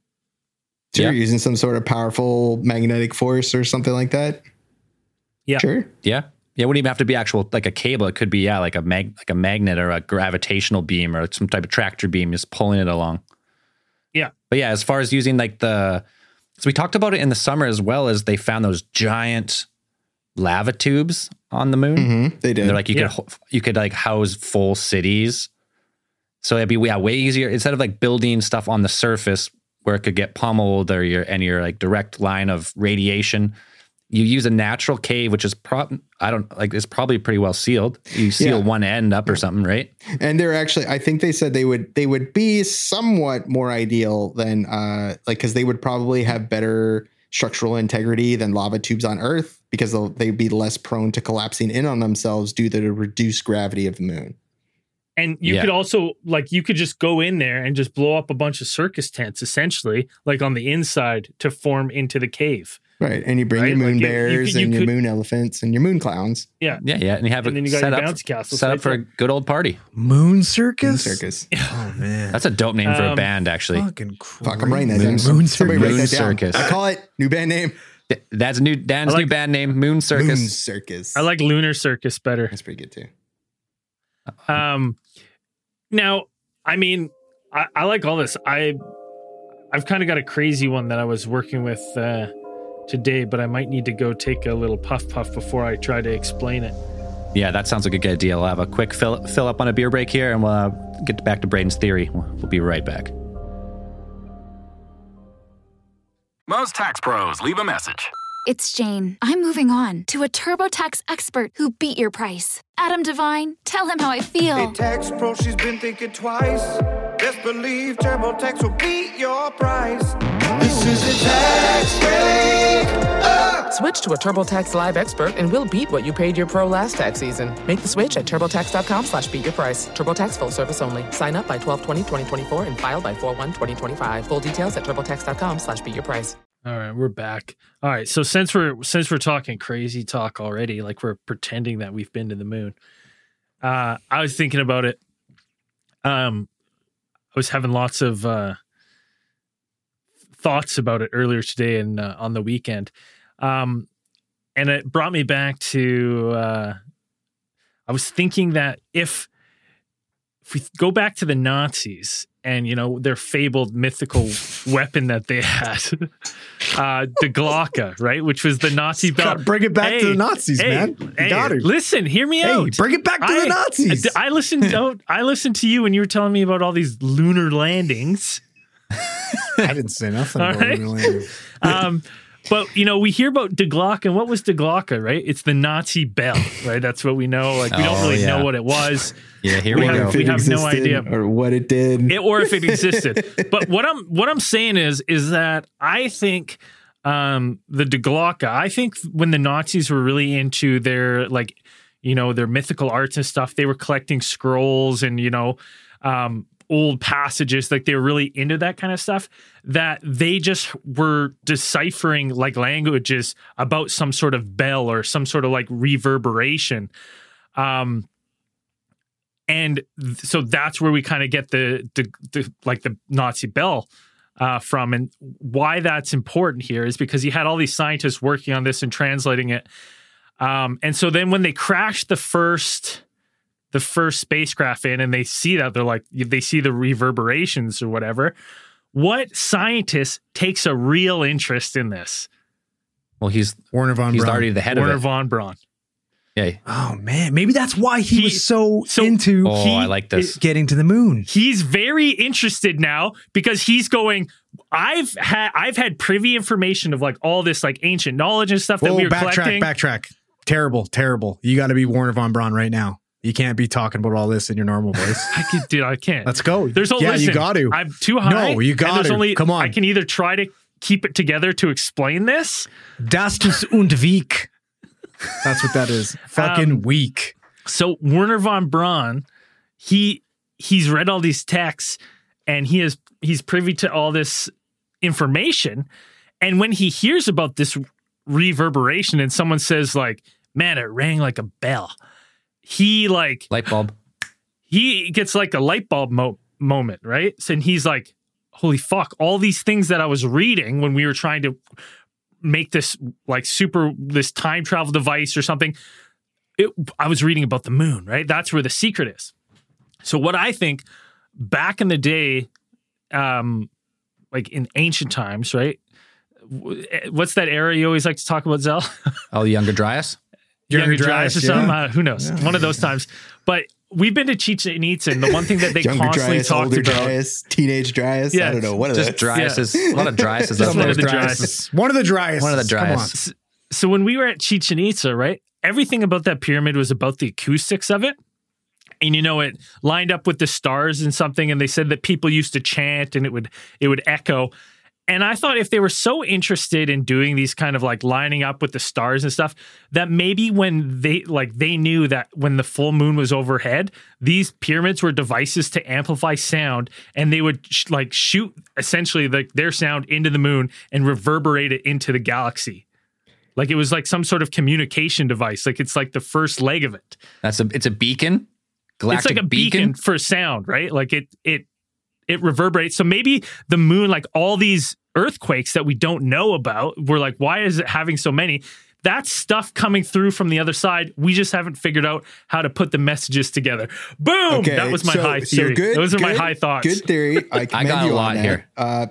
So Yeah. you're using some sort of powerful magnetic force or something like that? Yeah. Sure. Yeah. Yeah, it wouldn't even have to be actual like a cable. It could be, yeah, like a mag like a magnet or a gravitational beam or some type of tractor beam just pulling it along. Yeah. But yeah, as far as using like the so we talked about it in the summer as well as they found those giant lava tubes on the moon. Mm-hmm. They did. And they're like you Yeah. could ho- you could like house full cities. So it'd be yeah, way easier instead of like building stuff on the surface where it could get pummeled or your and your like direct line of radiation. You use a natural cave, which is pro- I don't like it's probably pretty well sealed. You seal Yeah. one end up or something, right? And they're actually, I think they said they would, they would be somewhat more ideal than, uh, like, cause they would probably have better structural integrity than lava tubes on Earth because they'll, they'd be less prone to collapsing in on themselves due to the reduced gravity of the moon. And you Yeah. could also like you could just go in there and just blow up a bunch of circus tents essentially, like on the inside to form into the cave. Right. And you bring Right, your moon like you- you bears could- you and your could- moon elephants and your moon clowns. Yeah. Yeah, yeah. And you have And it then you got set your up, bouncy castle set right up for a there. good old party. Moon Moon Circus? circus. Oh, man. That's a dope name for a Um, band, actually. fucking crazy. Fuck, I'm writing that Moon- down. Moon Somebody Circus. write that down. Moon Circus. I call it new band name. Th- That's new Dan's I like- new band name, Moon Circus. Moon circus. I like Lunar Circus better. That's pretty good too. Um, now, I mean, I, I like all this. I, I've kind of got a crazy one that I was working with uh, today, but I might need to go take a little puff puff before I try to explain it. Yeah, that sounds like a good idea. We'll have a quick fill, fill up on a beer break here, and we'll uh, get back to Braden's theory. We'll, we'll be right back. Most tax pros leave a message. It's Jane. I'm moving on to a TurboTax expert who beat your price. Adam Devine, tell him how I feel. Hey, tax pro, she's been thinking twice. Best believe TurboTax will beat your price. This is a tax break. Uh. Switch to a TurboTax Live expert and we'll beat what you paid your pro last tax season. Make the switch at TurboTax.com slash beat your price. TurboTax full service only. Sign up by twelve twenty twenty twenty-four and file by four one twenty twenty-five. Full details at TurboTax.com slash beat your price. All right, we're back. All right, so since we're since we're talking crazy talk already, like we're pretending that we've been to the moon, uh, I was thinking about it. Um, I was having lots of uh, thoughts about it earlier today and uh, on the weekend, um, and it brought me back to. Uh, I was thinking that if if we go back to the Nazis and, you know, their fabled mythical weapon that they had, uh, the Glocke, right? Which was the Nazi belt. Gotta bring it back to the Nazis, hey, man. You hey, got to. listen, hear me Hey, out. bring it back to I, the Nazis. I, I listened. Don't, I listened to you when you were telling me about all these lunar landings. I didn't say nothing All about right. it. Um, but you know, we hear about De Glocke, and what was De Glocke, right? It's the Nazi bell, right? That's what we know. Like we don't Oh, really yeah. know what it was. Yeah, here We we, have- go. If we it have no existed idea. or what it did. It, or if it existed. But what I'm what I'm saying is is that I think um, the De Glocke. I think when the Nazis were really into their like you know their mythical arts and stuff, they were collecting scrolls and you know um, old passages. Like they were really into that kind of stuff. That they just were deciphering like languages about some sort of bell or some sort of like reverberation. Um, And th- so that's where we kind of get the, the, the like the Nazi bell uh, from. And why that's important here is because you had all these scientists working on this and translating it. Um, and so then when they crashed the first the first spacecraft in and they see that, they're like, they see the reverberations or whatever. What scientist takes a real interest in this? Well, he's Werner von he's Braun. already the head Werner of it. von Braun. Yeah. Oh man, maybe that's why he, He- was so, so into Oh, He- I like this. getting to the moon. He's very interested now because he's going. I've had I've had privy information of like all this like ancient knowledge and stuff that Whoa, we were backtrack, collecting. backtrack. Terrible, terrible. You got to be Werner von Braun right now. You can't be talking about all this in your normal voice. I can, dude, I can't. Let's go. There's no yeah, listen, you got to. I'm too high. No, you and got there's to. Only, Come on. I can either try to keep it together to explain this. Das ist und weak. That's what that is. Fucking Um, weak. So Werner von Braun, he he's read all these texts and he is he's privy to all this information. And when he hears about this reverberation and someone says like, man, it rang like a bell, he like Light bulb. he gets like a light bulb mo- moment, right? So, and he's like, holy fuck, all these things that I was reading when we were trying to make this like super, this time travel device or something, it, I was reading about the moon, right? That's where the secret is. So what I think back in the day, um, like in ancient times, right? What's that era you always like to talk about, Zell? Oh, Younger Dryas? Younger, Younger Dryas Dryas, or something. yeah. Uh, who knows? Yeah. One of those times. But we've been to Chichen Itza, and the one thing that they Younger constantly Dryas, talked older about. Dryas, teenage Dryas. Yeah, I don't know. What are Just those? Dryas Yeah. is a lot of Dryas is Just up one there. of the Dryas. One of the driest. One of the Come on. driest. So when we were at Chichen Itza, right, everything about that pyramid was about the acoustics of it. And you know, it lined up with the stars and something, and they said that people used to chant and it would it would echo. And I thought if they were so interested in doing these kind of like lining up with the stars and stuff, that maybe when they like they knew that when the full moon was overhead, these pyramids were devices to amplify sound, and they would sh- like shoot essentially like their sound into the moon and reverberate it into the galaxy. Like it was like some sort of communication device. Like it's like the first leg of it. That's a it's a beacon. Galactic It's like a beacon for sound, right? Like it it it reverberates. So maybe the moon, like all these earthquakes that we don't know about, we're like, why is it having so many? That's stuff coming through from the other side. We just haven't figured out how to put the messages together. Boom! Okay, that was my so- high so theory. good- Those are my good- high thoughts. Good theory. I, commend got a you on lot that. here. Uh,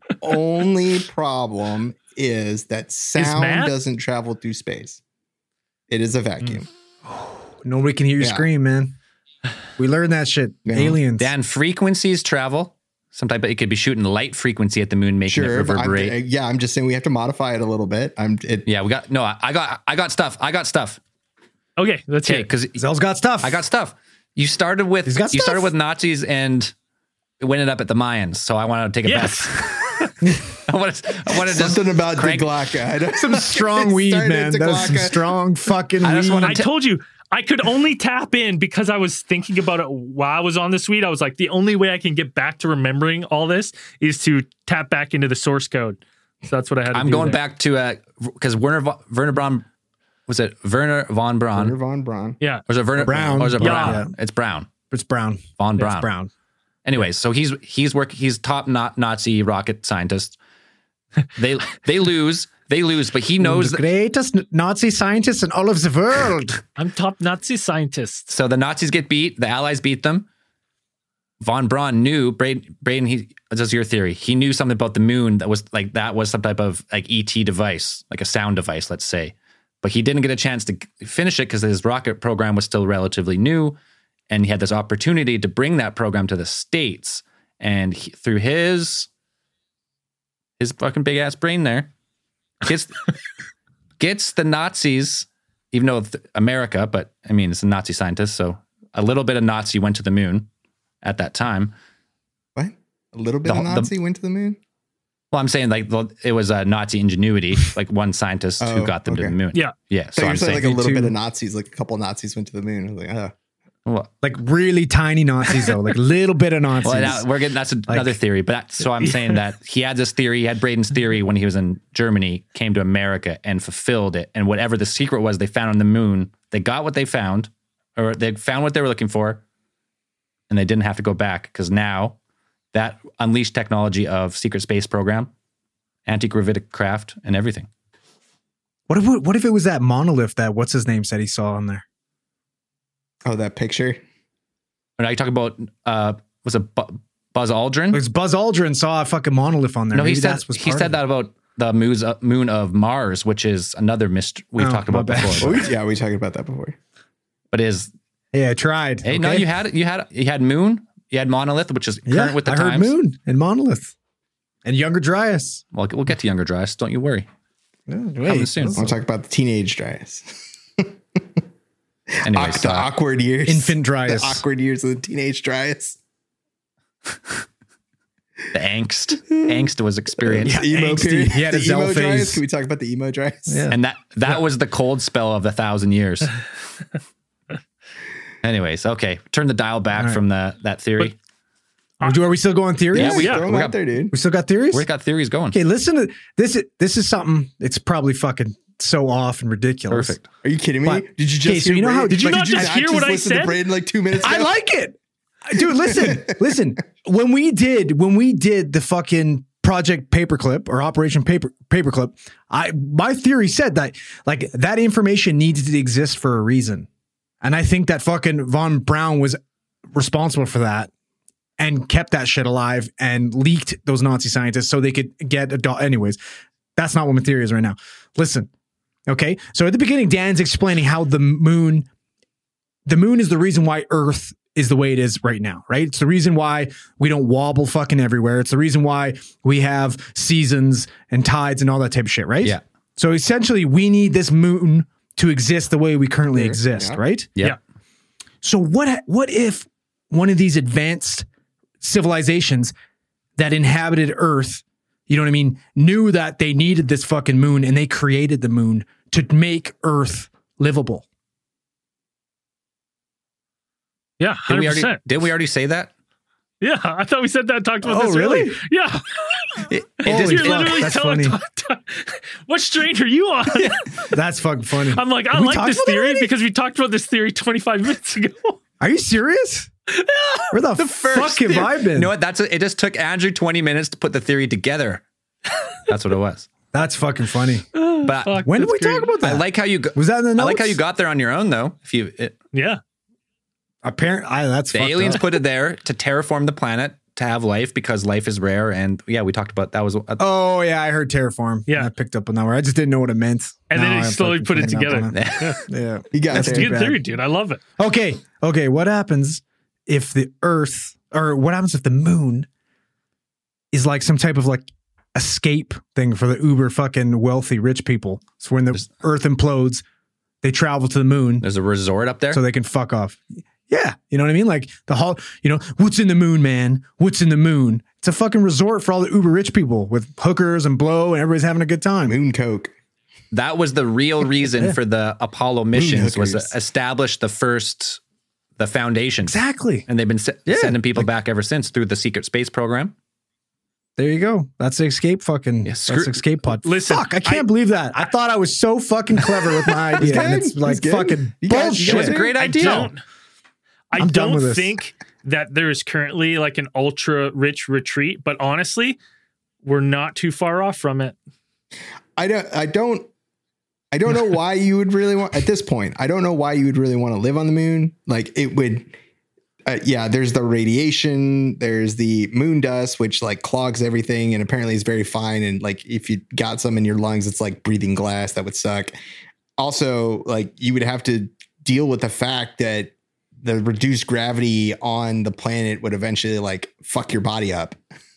only problem is that sound math? doesn't travel through space. It is a vacuum. Nobody can hear you Yeah. scream, man. We learned that shit. No. Aliens. Dan, frequencies travel. Some type of, it could be shooting light frequency at the moon, making it Sure, but I'm, reverberate. uh, yeah, I'm just saying we have to modify it a little bit. I'm it, yeah, we got no. I I got I got stuff. I got stuff. Okay, let's Okay, hear it. because Zell's got stuff. I got stuff. You started with He's got you started stuff. with Nazis and it ended up at the Mayans. So I want to take a Yes. bet. I want to. I want to just something about crank- Diglaka. I don't- some strong weed, Started man. That's some Diglaka. strong fucking I just weed. wanna I told you I could only tap in because I was thinking about it while I was on the suite. I was like, the only way I can get back to remembering all this is to tap back into the source code. So that's what I had to I'm do going there. back to uh because Werner von, Werner Braun was it Werner von Braun Werner von Braun. Yeah. or was it Werner Brown. or was it Yeah. Brown? It's Brown. It's brown. Von It's Braun. brown. Anyways, so he's he's work he's top not Nazi rocket scientist. They they lose they lose, but he knows the that, greatest Nazi scientist in all of the world. I'm top Nazi scientist. so the Nazis get beat, the Allies beat them. Von Braun knew Braden. Braden, he this is your theory. He knew something about the moon that was like that was some type of like E T device, like a sound device, let's say. But he didn't get a chance to finish it because his rocket program was still relatively new, and he had this opportunity to bring that program to the States. And he, through his his fucking big ass brain there, gets gets the Nazis, even though it's America, but I mean it's a Nazi scientist, so a little bit of Nazi went to the moon at that time. What? A little bit The- of Nazi went to the moon? Well, I'm saying like the- it was a Nazi ingenuity, like one scientist who Oh, got them to okay. the moon. Yeah. yeah. So, So, you're I'm saying saying, like a little too. bit of Nazis, like a couple of Nazis went to the moon. I was like, oh. well, Like really tiny Nazis though, like little bit of Nazis. well, now we're getting that's another theory. But that, so I'm saying that he had this theory, he had Braden's theory when he was in Germany, came to America and fulfilled it. And whatever the secret was they found on the moon, they got what they found, or they found what they were looking for, and they didn't have to go back because now that unleashed technology of secret space program, anti-gravitic craft, and everything. What if what if it was that monolith that what's his name said he saw on there? Oh, that picture. And are you talking about uh, was it Bu- Buzz Aldrin? It's Buzz Aldrin saw a fucking monolith on there. No, he Maybe said that's what's he part said of that it. about the moons, uh, moon of Mars, which is another mystery we've Oh, talked my about bad. before. Oh, we- yeah, we talked about that before. But is Yeah, I tried. hey, no, okay? you had it. You had you had Moon, you had Monolith, which is Yeah, current with the I times. heard Moon and Monolith and Younger Dryas. Well, we'll get to Younger Dryas. Don't you worry. Yeah, Coming soon. I want to talk about the teenage Dryas. Anyways, Awk- the uh, awkward years. Infant Dryas. The awkward years of the teenage Dryas. the angst, angst was experienced, The emo angsty. period. He had a the emo Zell Dryas. phase. Can we talk about the emo Dryas? Yeah. and that that was the cold spell of the thousand years. Anyways, okay, turn the dial back All right. from the that theory. Are we still going theories? Yeah, we- Throw them we out got- there, dude. We still got theories? We got theories going. Okay, listen to this. Is, this is something. It's probably fucking so off and ridiculous. Perfect. Are you kidding me? But- did you just okay, so hear you know how- Braden- did you like, not just hear what I listen said? To Braden like two minutes ago? I like it, dude. Listen, listen. When we did, when we did the fucking Project Paperclip or Operation Paper Paperclip, I my theory said that like that information needed to exist for a reason, and I think that fucking Von Braun was responsible for that and kept that shit alive and leaked those Nazi scientists so they could get a do- anyways. That's not what my theory is right now. Listen, okay. So at the beginning, Dan's explaining how the moon, the moon is the reason why Earth is the way it is right now, right? It's the reason why we don't wobble fucking everywhere. It's the reason why we have seasons and tides and all that type of shit, right? Yeah. So essentially, we need this moon to exist the way we currently exist, Yeah. right? Yeah. Yeah. So what? What if one of these advanced civilizations that inhabited Earth, you know what I mean, knew that they needed this fucking moon and they created the moon to make Earth livable? Yeah, Did hundred we already? percent. Did we already say that? Yeah, I thought we said that. Talked about Oh, this really? earlier. Yeah, It, it Holy just- you're fuck, literally that's telling. funny. t- t- what strain are you on? That's fucking funny. I'm like, I We like talked this about that theory already? because we talked about this theory twenty-five minutes ago. Are you serious? Where the, fuck have I been? You know what? That's a, it. Just took Andrew twenty minutes to put the theory together. That's what it was. That's fucking funny. But Fuck, When did that's we talk great. about that? I like how you. Go, Was that in the I notes? like how you got there on your own, though. If you, it, Yeah, Apparently, I, that's the fucked aliens up. put it there to terraform the planet to have life because life is rare, and yeah, we talked about that. Was a, Oh yeah, I heard terraform. Yeah. I picked up on that word. I just didn't know what it meant. And then Now he I'm slowly fucking put it picking up together. on it. Yeah. You got that's a there. good bad. theory, dude. I love it. Okay. Okay. What happens if the Earth, or what happens if the moon is like some type of like escape thing for the uber fucking wealthy rich people? So when the Earth implodes, they travel to the moon there's a resort up there. so they can fuck off. Yeah. You know what I mean? Like the whole, you know, what's in the moon, man? What's in the moon? It's a fucking resort for all the uber rich people with hookers and blow and everybody's having a good time. Moon Coke. That was the real reason for the Apollo missions was to hookers. establish the first, the foundation. Exactly. And they've been se- Yeah. sending people back ever since through the secret space program. There you go. That's the escape fucking, Yeah, that's screw- the escape pod. Listen, Fuck, I can't I- believe that. I thought I was so fucking clever with my idea. and it's good. like He's good. fucking You guys- bullshit. you guys It was a great I idea. don't. I I'm done with don't this. think that there is currently like an ultra rich retreat, but honestly, we're not too far off from it. I don't. I don't. I don't know why you would really want at this point. I don't know why you would really want to live on the moon. Like it would. Uh, yeah, there's the radiation. There's the moon dust, which like clogs everything, and apparently is very fine. And like if you got some in your lungs, it's like breathing glass. That would suck. Also, like you would have to deal with the fact that the reduced gravity on the planet would eventually like fuck your body up.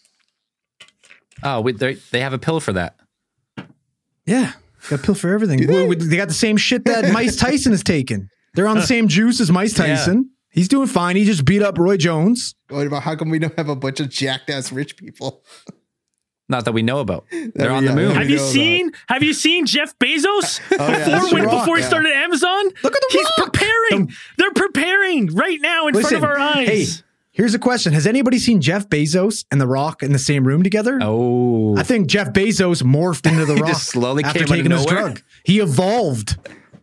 Oh, we, they they have a pill for that. Yeah. Got a pill for everything. Well, we- They got the same shit that Mike Tyson is taking. They're on the same juice as Mike Tyson. He's doing fine. He just beat up Roy Jones. What about how come we don't have a bunch of jacked ass rich people? Not that we know about. They're on yeah, the moon. yeah. Have you know that. seen? Have you seen Jeff Bezos Oh, yeah, before that's when The Rock, before he yeah. started Amazon? Look at The He's Rock. preparing. They're preparing right now in front of our eyes. Hey, here's a question. Has anybody seen Jeff Bezos and The Rock in the same room together? Oh, I think Jeff Bezos morphed into The He Rock just slowly after came out of taking his nowhere? drug. He evolved.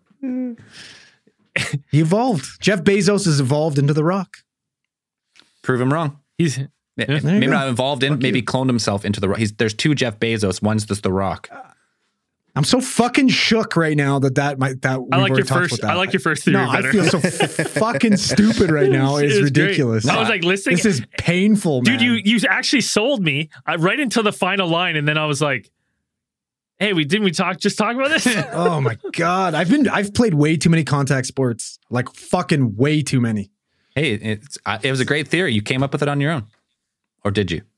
He evolved. Jeff Bezos has evolved into The Rock. prove him wrong. He's Maybe There you go. not involved in. Maybe cloned himself into the Rock. He's there's two Jeff Bezos. One's just the Rock. I'm so fucking shook right now that that might that I we've like already your talked first. about that. I like your first theory No, better. I feel so fucking stupid right now. It It's was great. ridiculous. I was like listening. This is painful, man. Dude, you you actually sold me uh, right until the final line, and then I was like, Hey, we didn't we talk just talk about this? Oh my god, I've been I've played way too many contact sports, like fucking way too many. Hey, it's uh, it was a great theory. You came up with it on your own, or did you?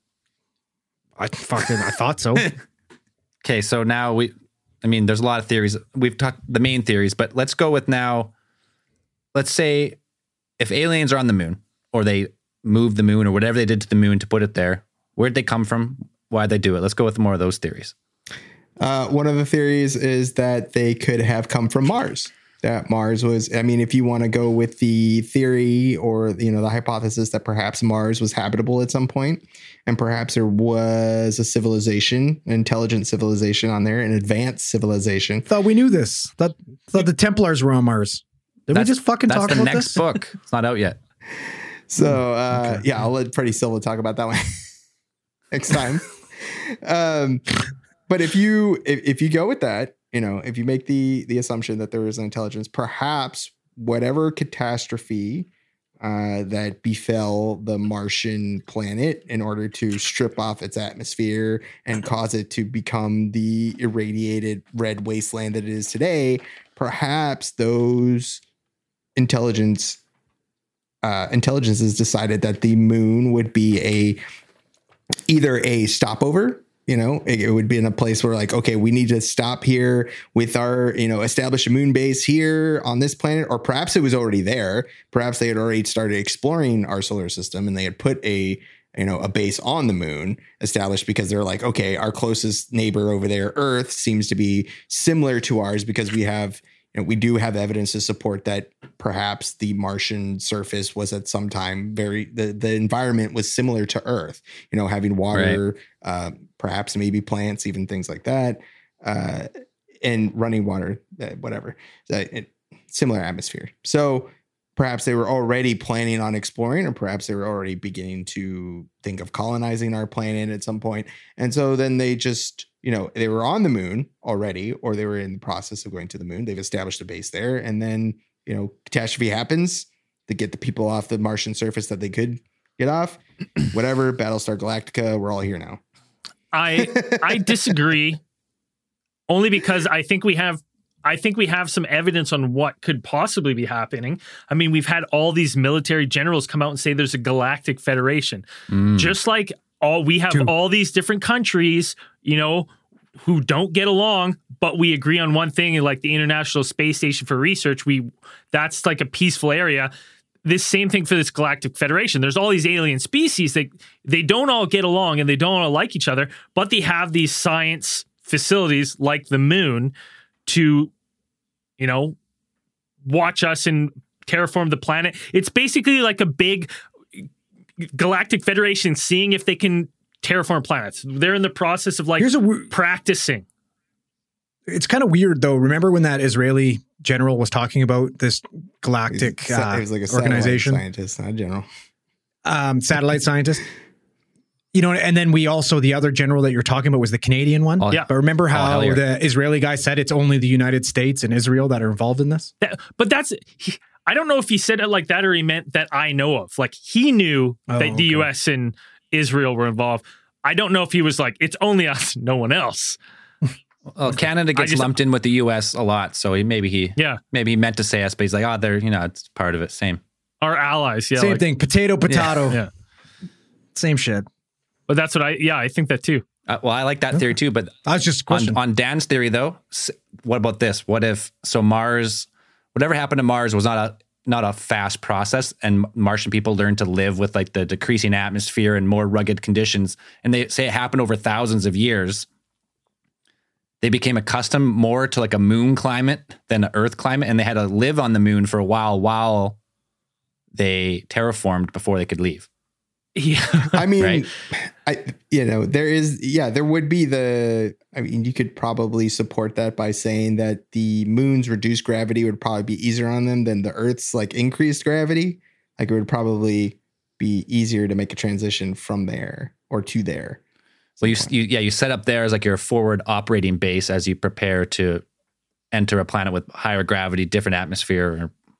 I fucking I thought so. Okay, so now we, I mean, there's a lot of theories. We've talked the main theories, but let's go with now. Let's say if aliens are on the moon, or they moved the moon, or whatever they did to the moon to put it there, where'd they come from? Why'd they do it? Let's go with more of those theories. Uh, one of the theories is that they could have come from Mars. That Mars was, I mean, if you want to go with the theory or, you know, the hypothesis that perhaps Mars was habitable at some point, and perhaps there was a civilization, an intelligent civilization on there, an advanced civilization. Thought we knew this. Thought, thought the Templars were on Mars. Did that's, we just fucking talk about That's the next book. It's not out yet. So, uh, okay. yeah, I'll let Freddie Silva talk about that one next time. um, but if you, if, if you go with that, you know, if you make the the assumption that there is an intelligence, perhaps whatever catastrophe uh, that befell the Martian planet in order to strip off its atmosphere and cause it to become the irradiated red wasteland that it is today, perhaps those intelligence uh, intelligences decided that the moon would be a either a stopover. You know, it, it would be in a place where like, okay, we need to stop here with our, you know, establish a moon base here on this planet, or perhaps it was already there. Perhaps they had already started exploring our solar system and they had put a, you know, a base on the moon established because they're like, okay, our closest neighbor over there, Earth, seems to be similar to ours because we have, you know, we do have evidence to support that perhaps the Martian surface was at some time very, the, the environment was similar to Earth, you know, having water, right. uh, perhaps maybe plants, even things like that, uh, and running water, uh, whatever, uh, it, similar atmosphere. So perhaps they were already planning on exploring, or perhaps they were already beginning to think of colonizing our planet at some point. And so then they just, you know, they were on the moon already, or they were in the process of going to the moon. They've established a base there. And then, you know, catastrophe happens to get the people off the Martian surface that they could get off. Whatever, Battlestar Galactica, we're all here now. I I disagree, only because I think we have I think we have some evidence on what could possibly be happening. I mean, we've had all these military generals come out and say there's a galactic federation. Mm. Just like all we have Two. all these different countries, you know, who don't get along, but we agree on one thing, like the International Space Station for Research, we that's like a peaceful area. This same thing for this galactic federation. There's all these alien species that they don't all get along and they don't all like each other, but they have these science facilities like the moon to, you know, watch us and terraform the planet. It's basically like a big galactic federation seeing if they can terraform planets. They're in the process of like Here's a w- practicing. It's kind of weird though. Remember when that Israeli general was talking about this galactic He was, uh, he was like a organization? Scientist, not a general. Um, satellite scientist. You know, and then we also, the other general that you're talking about was the Canadian one. Oh, yeah. But remember how oh, the Israeli guy said it's only the United States and Israel that are involved in this? That, but that's, he, I don't know if he said it like that or he meant that I know of. Like he knew Oh, that the okay. U S and Israel were involved. I don't know if he was like, it's only us, no one else. Well, Canada gets just- lumped in with the U S a lot, so he, maybe he Yeah. maybe he meant to say us, but he's like, oh, they're, you know, it's part of it. Same. Our allies. Yeah. Same like- thing. Potato, potato. Yeah. Same shit. But that's what I, yeah, I think that too. Uh, well, I like that theory too, but I was just on, questioning. on Dan's theory though, s- what about this? What if so Mars, whatever happened to Mars was not a not a fast process, and Martian people learned to live with like the decreasing atmosphere and more rugged conditions, and they say it happened over thousands of years. They became accustomed more to like a moon climate than an Earth climate, and they had to live on the moon for a while while they terraformed before they could leave. Yeah. I mean, Right. I, you know, there is, yeah, there would be the, I mean, you could probably support that by saying that the moon's reduced gravity would probably be easier on them than the Earth's like increased gravity. Like it would probably be easier to make a transition from there or to there. Well, you, you yeah, you set up there as like your forward operating base as you prepare to enter a planet with higher gravity, different atmosphere, or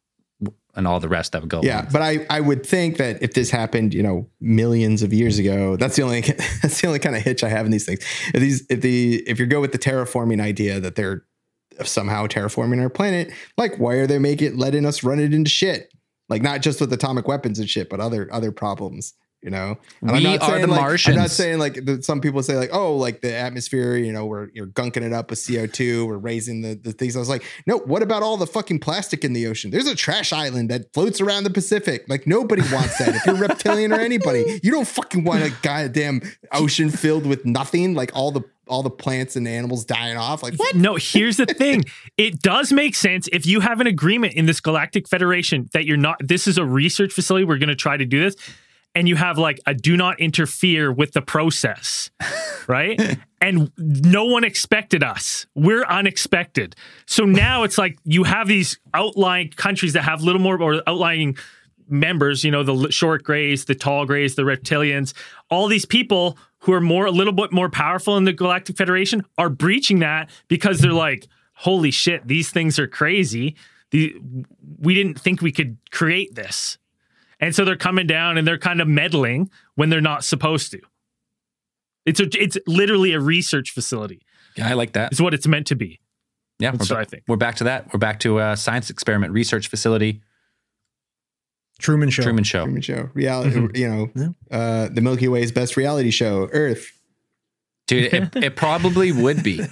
and all the rest that would go. Yeah, along. but I, I would think that if this happened, you know, millions of years ago, that's the only that's the only kind of hitch I have in these things. If these if the if you go with the terraforming idea that they're somehow terraforming our planet, like why are they making letting us run it into shit? Like not just with atomic weapons and shit, but other other problems. You know, and we I'm not are saying the like, Martians. I'm not saying like the, some people say like, oh, like the atmosphere, you know, we're you're gunking it up with C O two, we're raising the, the things. I was like, no, what about all the fucking plastic in the ocean? There's a trash island that floats around the Pacific. Like nobody wants that. If you're reptilian or anybody, you don't fucking want a goddamn ocean filled with nothing, like all the all the plants and animals dying off. Like what? No, here's the thing. It does make sense if you have an agreement in this Galactic Federation that you're not, this is a research facility, we're going to try to do this. And you have like a do not interfere with the process, right? And no one expected us. We're unexpected. So now it's like you have these outlying countries that have little more or outlying members, you know, the short grays, the tall grays, the reptilians, all these people who are more, a little bit more powerful in the Galactic Federation are breaching that because they're like, holy shit, these things are crazy. The, we didn't think we could create this. And so they're coming down and they're kind of meddling when they're not supposed to. It's a, it's literally a research facility. Yeah, I like that. It's what it's meant to be. Yeah, That's we're, what ba- I think. We're back to that. We're back to a science experiment research facility. Truman Show. Truman Show. Truman Show. Reality, Mm-hmm. you know, uh, the Milky Way's best reality show, Earth. Dude, it, it probably would be.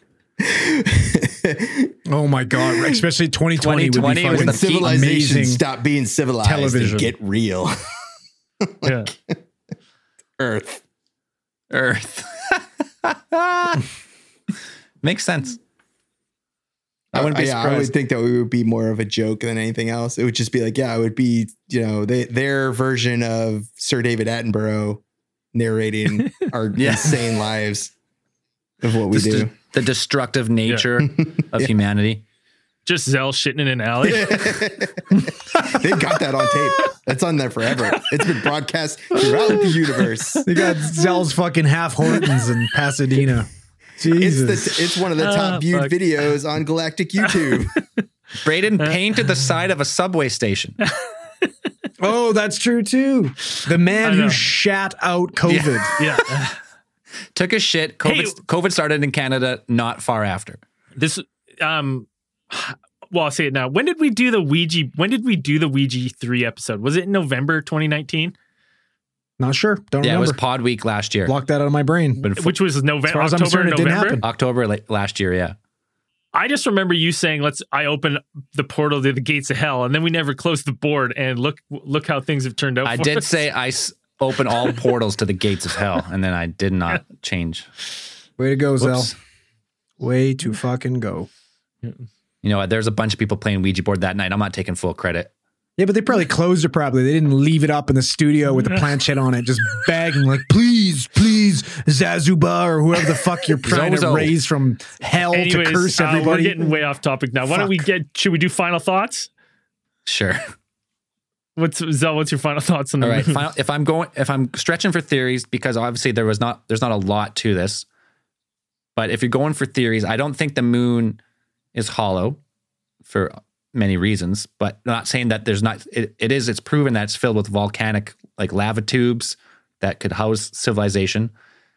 Oh my God. Especially twenty twenty would be twenty was fucking the When civilization amazing stop being civilized television. and get real. Yeah. Earth. Earth. Makes sense. I wouldn't be Uh, yeah, I surprised. would think that we would be more of a joke than anything else. It would just be like, yeah, it would be, you know, they, their version of Sir David Attenborough narrating our Yeah. insane lives of what we Just do. the, the destructive nature of Yeah. humanity. Just Zell shitting in an alley. They've got that on tape. That's on there forever. It's been broadcast throughout the universe. They got Zell's fucking half Hortons in Pasadena. Jesus. It's the, it's one of the top Ah, viewed fuck. videos on Galactic YouTube. Braden painted the side of a subway station. Oh, that's true too. The man I know. who shat out COVID. Yeah. Took a shit. COVID, Hey. COVID started in Canada not far after. This, um, well, I'll say it now. When did we do the Ouija? When did we do the Ouija three episode? Was it in November twenty nineteen? Not sure. Don't Yeah, it remember. was Pod Week last year. Block that out of my brain. But Which was As November, far as I'm October, concerned, it didn't November. happen. October la- last year, yeah. I just remember you saying, "Let's." I open the portal to the gates of hell, and then we never closed the board. And look, look how things have turned out. I for did us. say I s- open all portals to the gates of hell, and then I did not change. Way to go, Zell. Whoops. Way to fucking go. You know what? There's a bunch of people playing Ouija board that night. I'm not taking full credit. Yeah, but they probably closed it properly. They didn't leave it up in the studio with the planchette on it, just begging like, please, please, Zazuba or whoever the fuck you're trying Zozo. to raise from hell Anyways, to curse uh, we're everybody. getting way off topic now. Why don't we Fuck. get? Should we do final thoughts? Sure. What's Zell? What's your final thoughts on the All right. moon? Final, if I'm going, if I'm stretching for theories, because obviously there was not, there's not a lot to this. But if you're going for theories, I don't think the moon is hollow for many reasons, but I'm not saying that there's not, it, it is, it's proven that it's filled with volcanic like lava tubes that could house civilization.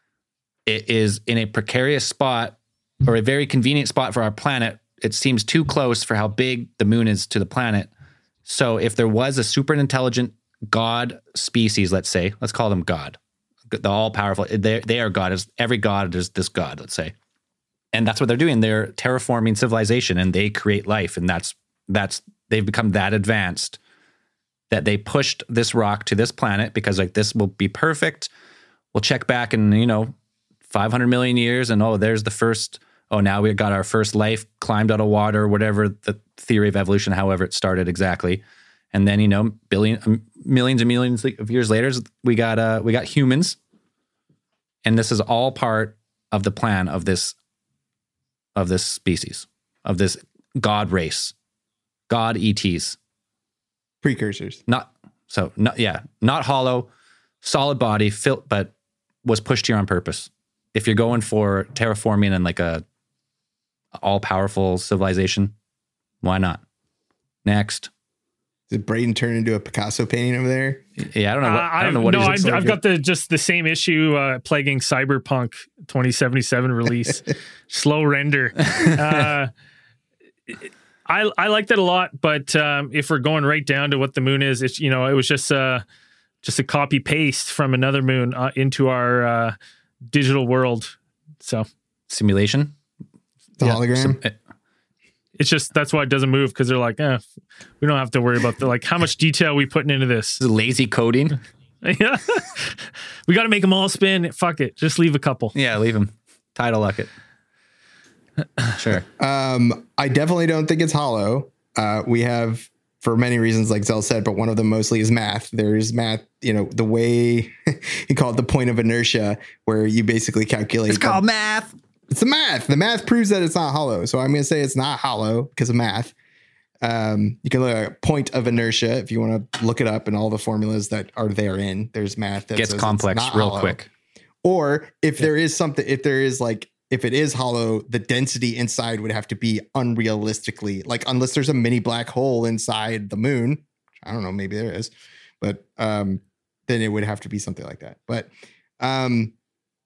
It is in a precarious spot or a very convenient spot for our planet. It seems too close for how big the moon is to the planet. So if there was a super intelligent God species, let's say, let's call them God, the all powerful, they, they are God. Is every God is this God, let's say. And that's what they're doing. They're terraforming civilization and they create life. And that's, that's, they've become that advanced that they pushed this rock to this planet because like this will be perfect. We'll check back in, you know, five hundred million years and oh, there's the first, oh, now we got our first life climbed out of water, whatever the theory of evolution, however it started exactly. And then, you know, billion, um, millions and millions of years later, we got, uh, we got humans. And this is all part of the plan of this, of this species, of this God race, God E Ts. Precursors. Not, so, not, yeah, not hollow, solid body, fil- but was pushed here on purpose. If you're going for terraforming and like a all-powerful civilization, why not? Next. Did Braden turn into a Picasso painting over there? Yeah, I don't know. What, Uh, I don't know what no, he's I've, I've got the just the same issue uh, plaguing Cyberpunk twenty seventy-seven release. Slow render. Uh, I I like that a lot, but um, if we're going right down to what the moon is, it's you know it was just uh, just a copy paste from another moon uh, into our uh, digital world. So simulation, the yeah. hologram. Sim- It's just that's why it doesn't move because they're like, eh, we don't have to worry about the like how much detail we putting into this. Lazy coding. Yeah, we got to make them all spin. Fuck it, just leave a couple. Yeah, leave them. Title lock it. Sure. Um, I definitely don't think it's hollow. Uh, we have for many reasons, like Zell said, but one of them mostly is math. There's math, you know, the way he called the point of inertia, where you basically calculate. It's called the, math. It's the math. The math proves that it's not hollow. So I'm going to say it's not hollow because of math. Um, you can look at point of inertia if you want to look it up and all the formulas that are therein. There's math that Gets says complex it's not real hollow. quick. Or if there is something, if there is like, if it is hollow, the density inside would have to be unrealistically, like unless there's a mini black hole inside the moon. I don't know, maybe there is, but um, then it would have to be something like that. But um,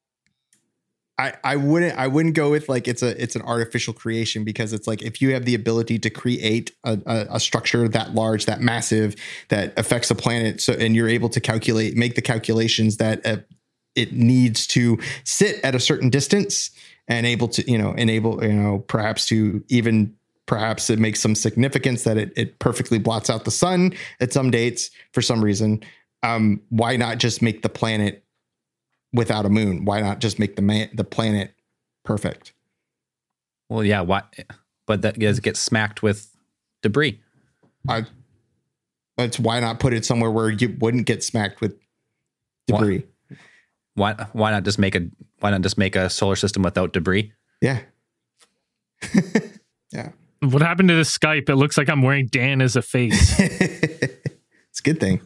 I I wouldn't I wouldn't go with like it's a it's an artificial creation, because it's like if you have the ability to create a, a, a structure that large, that massive, that affects a planet, so and you're able to calculate, make the calculations that uh, it needs to sit at a certain distance and able to, you know, enable, you know, perhaps to even perhaps it makes some significance that it, it perfectly blots out the sun at some dates for some reason. Um, why not just make the planet without a moon? Why not just make the man, the planet perfect? Well, yeah. Why? But that does it get smacked with debris. I. It's why not put it somewhere where you wouldn't get smacked with debris? Why? Why, why not just make a? Why not just make a solar system without debris? Yeah. Yeah. What happened to the Skype? It looks like I'm wearing Dan as a face. It's a good thing.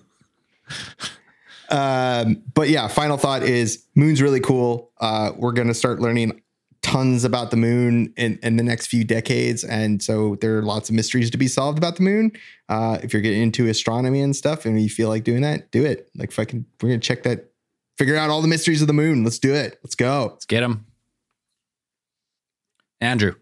Um, but yeah, final thought is moon's really cool. Uh, we're going to start learning tons about the moon in, in the next few decades. And so there are lots of mysteries to be solved about the moon. Uh, if you're getting into astronomy and stuff and you feel like doing that, do it. Like fucking, we're going to check that, figure out all the mysteries of the moon. Let's do it. Let's go. Let's get them. Andrew.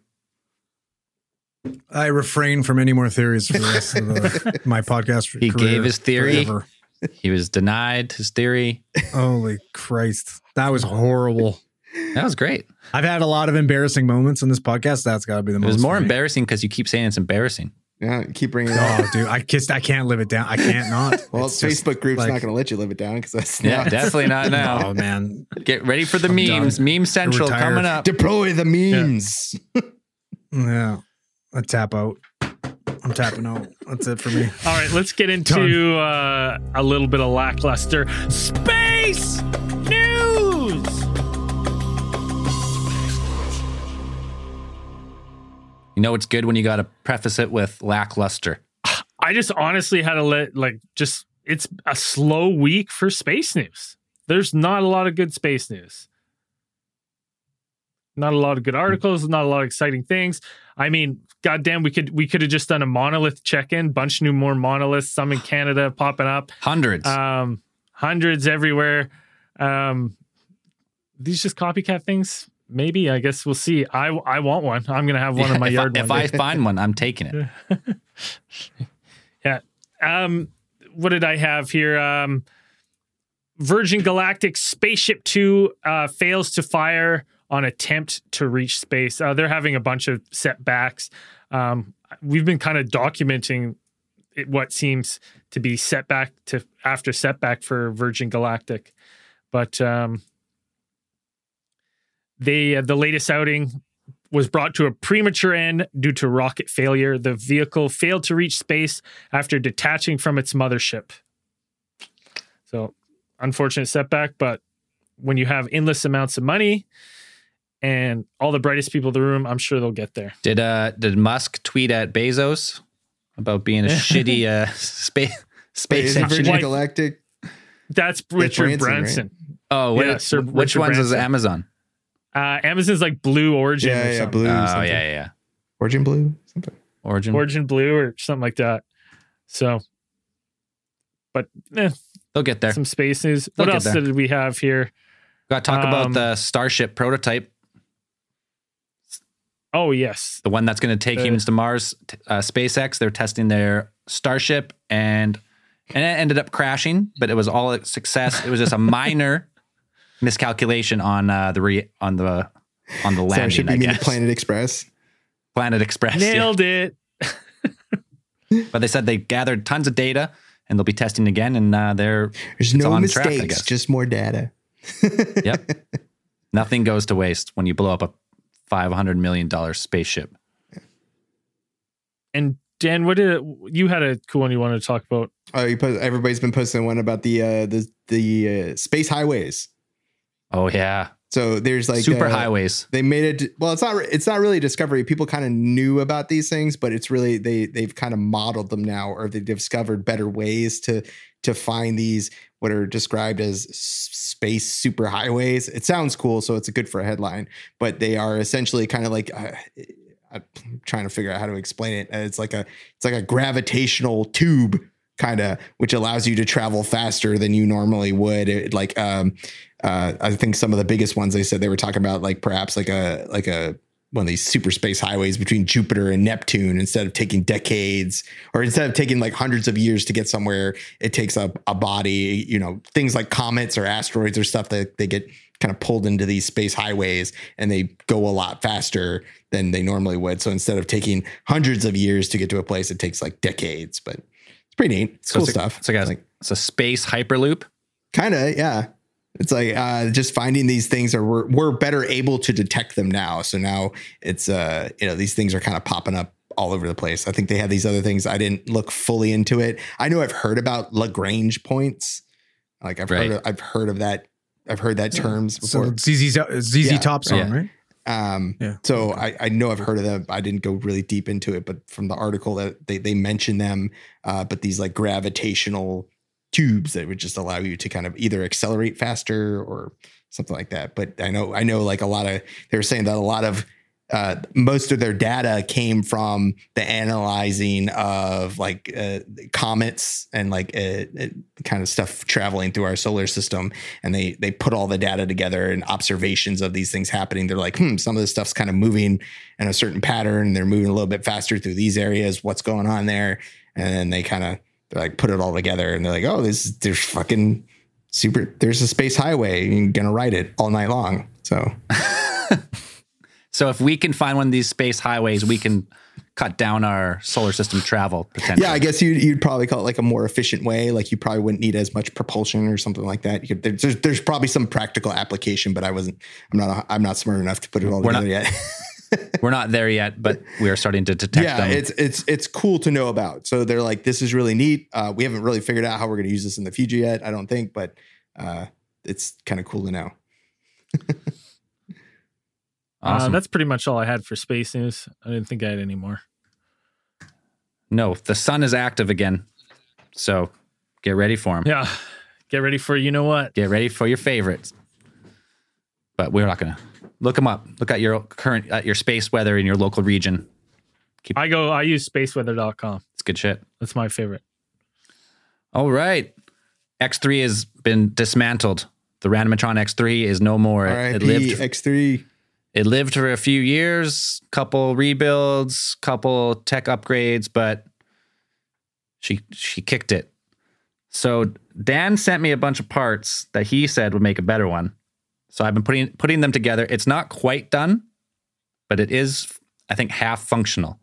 I refrain from any more theories for the rest of the, my podcast. He career gave his theory. forever. He was denied his theory. Holy Christ. That was horrible. That was great. I've had a lot of embarrassing moments in this podcast. That's got to be the It most. was more for me. embarrassing because you keep saying it's embarrassing. Yeah. Keep bringing it up. Oh, dude, I kissed. I can't live it down. I can't not. Well, It's just Facebook group's like- not going to let you live it down because that's Yeah, now- definitely not now. Oh man, Get ready for the I'm memes. done. Meme Central Retired. coming up. Deploy the memes. yeah. I tap out. I'm tapping out. That's it for me. All right, let's get into uh, a little bit of lackluster space news. You know it's good when you got to preface it with lackluster. I just honestly had to let like just it's a slow week for space news. There's not a lot of good space news. Not a lot of good articles, not a lot of exciting things. I mean, goddamn, we could we could have just done a monolith check-in, bunch new more monoliths, some in Canada popping up. Hundreds. Um, hundreds everywhere. Um, these just copycat things? Maybe. I guess we'll see. I I want one. I'm gonna have one Yeah, in my if yard I, one if I day. find one, I'm taking it. Yeah. Um, what did I have here? Um, Virgin Galactic Spaceship Two uh, fails to fire on attempt to reach space. Uh, they're having a bunch of setbacks. Um, we've been kind of documenting it, what seems to be setback to after setback for Virgin Galactic, but um, they uh, the latest outing was brought to a premature end due to rocket failure. The vehicle failed to reach space after detaching from its mothership. So, unfortunate setback, but when you have endless amounts of money and all the brightest people in the room, I'm sure they'll get there. Did uh did Musk tweet at Bezos about being a shitty uh space space Is it Virgin engineer? Galactic? That's Richard Branson, Branson. right? Oh, what, Yeah, Sir which Richard ones is Branson. Amazon? Uh, Amazon's like Blue Origin Yeah, or yeah, something. blue. Oh, something. yeah, yeah, yeah. Origin blue, something. Origin. Origin Blue or something like that. So but eh, they'll get there. Some space news. They'll What get else there. did we have here? Got to talk Um, about the Starship prototype, Oh yes, the one that's going to take Uh, humans to Mars. T- Uh, SpaceX, they're testing their Starship, and and it ended up crashing, but it was all a success. It was just a minor miscalculation on uh, the re- on the on the landing. Starship, I you mean guess the Planet Express? Planet Express. yeah. nailed it. But they said they gathered tons of data, and they'll be testing again, and uh, they're There's it's no on track, I mistakes, guess. just more data. Yep. Nothing goes to waste when you blow up a five hundred million dollars spaceship. And Dan, what did you had a cool one you wanted to talk about? Oh, you put, everybody's been posting one about the uh, the the uh, space highways. Oh yeah, So there's like super uh, highways. They made it. Well, it's not. It's not really a discovery. People kind of knew about these things, but it's really they they've kind of modeled them now, or they discovered better ways to to find these what are described as s- space super highways. It sounds cool, so it's good for a headline. But they are essentially kind of like. Uh, I'm trying to figure out how to explain it. Uh, It's like a it's like a gravitational tube kind of, which allows you to travel faster than you normally would. It, like, um, uh, I think some of the biggest ones they said they were talking about, like perhaps like a like a one of these super space highways between Jupiter and Neptune. Instead of taking decades, or instead of taking like hundreds of years to get somewhere, it takes a, a body. You know, things like comets or asteroids or stuff that they get kind of pulled into these space highways, and they go a lot faster than they normally would. So instead of taking hundreds of years to get to a place, it takes like decades. But it's pretty neat. It's So cool it's a- stuff. It's like a, like it's a space hyperloop. kind of, yeah. It's like uh, just finding these things, or we're we're better able to detect them now. So now it's uh you know these things are kind of popping up all over the place. I think they have these other things. I didn't look fully into it. I know I've heard about Lagrange points. Like I've Right. heard of, I've heard of that. I've heard that terms So before. Z Z Z Z Yeah. Top song, Yeah. right? Um, Yeah. so I, I know I've heard of them. I didn't go really deep into it, but from the article that they, they mention them, uh, but these like gravitational tubes that would just allow you to kind of either accelerate faster or something like that. But I know, I know like a lot of, they were saying that a lot of, uh, most of their data came from the analyzing of like uh, comets and like uh, uh, kind of stuff traveling through our solar system. And they they put all the data together and observations of these things happening. They're like, hmm, some of this stuff's kind of moving in a certain pattern. They're moving a little bit faster through these areas. What's going on there? And then they kind of like put it all together, and they're like, oh, this there's fucking super. There's a space highway. You're gonna ride it all night long. So. So if we can find one of these space highways, we can cut down our solar system travel potentially. Yeah, I guess you'd, you'd probably call it like a more efficient way. Like you probably wouldn't need as much propulsion or something like that. You could, there's, there's probably some practical application, but I wasn't. I'm not. I'm not smart enough to put it all We're together not- yet. We're not there yet, but we are starting to detect Yeah, them. it's it's it's cool to know about. So they're like, this is really neat. Uh, we haven't really figured out how we're going to use this in the future yet. I don't think, but uh, it's kind of cool to know. Awesome. Uh, that's pretty much all I had for space news. I didn't think I had any more. No, the sun is active again. So get ready for him. Yeah, get ready for you know what. Get ready for your favorites. But we're not going to look them up. Look at your current, at your space weather in your local region. I go. I use space weather dot com. It's good shit. That's my favorite. All right. X three has been dismantled. The Randomatron X three is no more. It, R I it P lived X three. It lived for a few years, couple rebuilds, couple tech upgrades, but she she kicked it. So Dan sent me a bunch of parts that he said would make a better one. So I've been putting putting them together. It's not quite done, but it is, I think, half functional.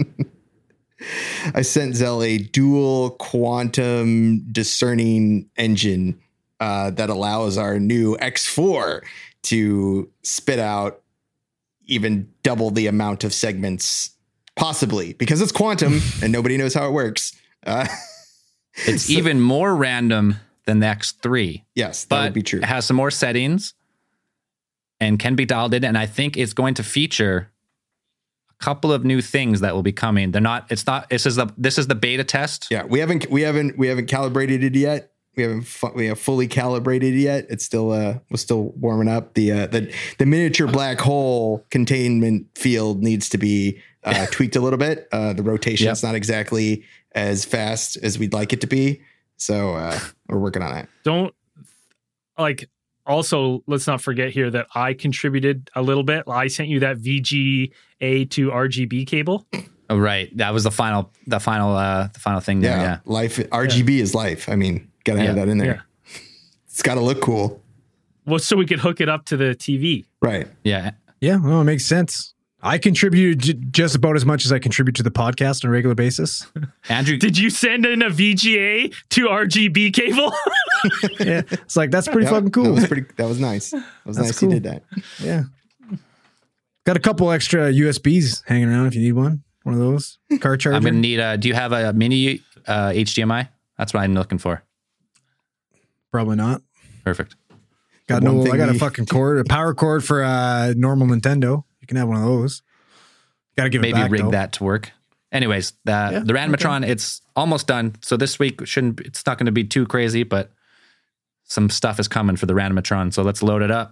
I sent Zell a dual quantum discerning engine uh, that allows our new X four to spit out even double the amount of segments, possibly, because it's quantum and nobody knows how it works. Uh, It's so- even more random than the X three. Yes, that but would be true. It has some more settings and can be dialed in. And I think it's going to feature a couple of new things that will be coming. They're not, it's not, this is the, this is the beta test. Yeah, we haven't we haven't we haven't calibrated it yet. We haven't fu- we have fully calibrated it yet. It's still uh we're still warming up. The uh the the miniature black hole containment field needs to be uh tweaked a little bit. Uh the rotation's Yep. not exactly as fast as we'd like it to be. So uh, we're working on that. Don't like. Also, let's not forget here that I contributed a little bit. I sent you that V G A to R G B cable. Oh, right. That was the final, the final, uh, the final thing there. Yeah, Yeah. life. R G B yeah. is life. I mean, gotta have yeah. that in there. Yeah. It's got to look cool. Well, so we could hook it up to the T V. Right. Yeah. Yeah. Well, it makes sense. I contribute j- just about as much as I contribute to the podcast on a regular basis. Andrew, did you send in a V G A to R G B cable? Yeah, it's like that's pretty that, fucking cool. That was pretty. That was nice. That was that's nice. Cool. You did that. Yeah. Got a couple extra U S Bs hanging around if you need one. One of those car charger. I'm gonna need a. Do you have a mini uh, H D M I? That's what I'm looking for. Probably not. Perfect. Got The no. one I got thing a we- fucking cord, a power cord for a normal Nintendo. You can have one of those. Got to give Maybe it back, rig though. that to work. Anyways, the Yeah, the Randomatron, it's almost done. So this week shouldn't. It's not going to be too crazy, but some stuff is coming for the Randomatron. So let's load it up.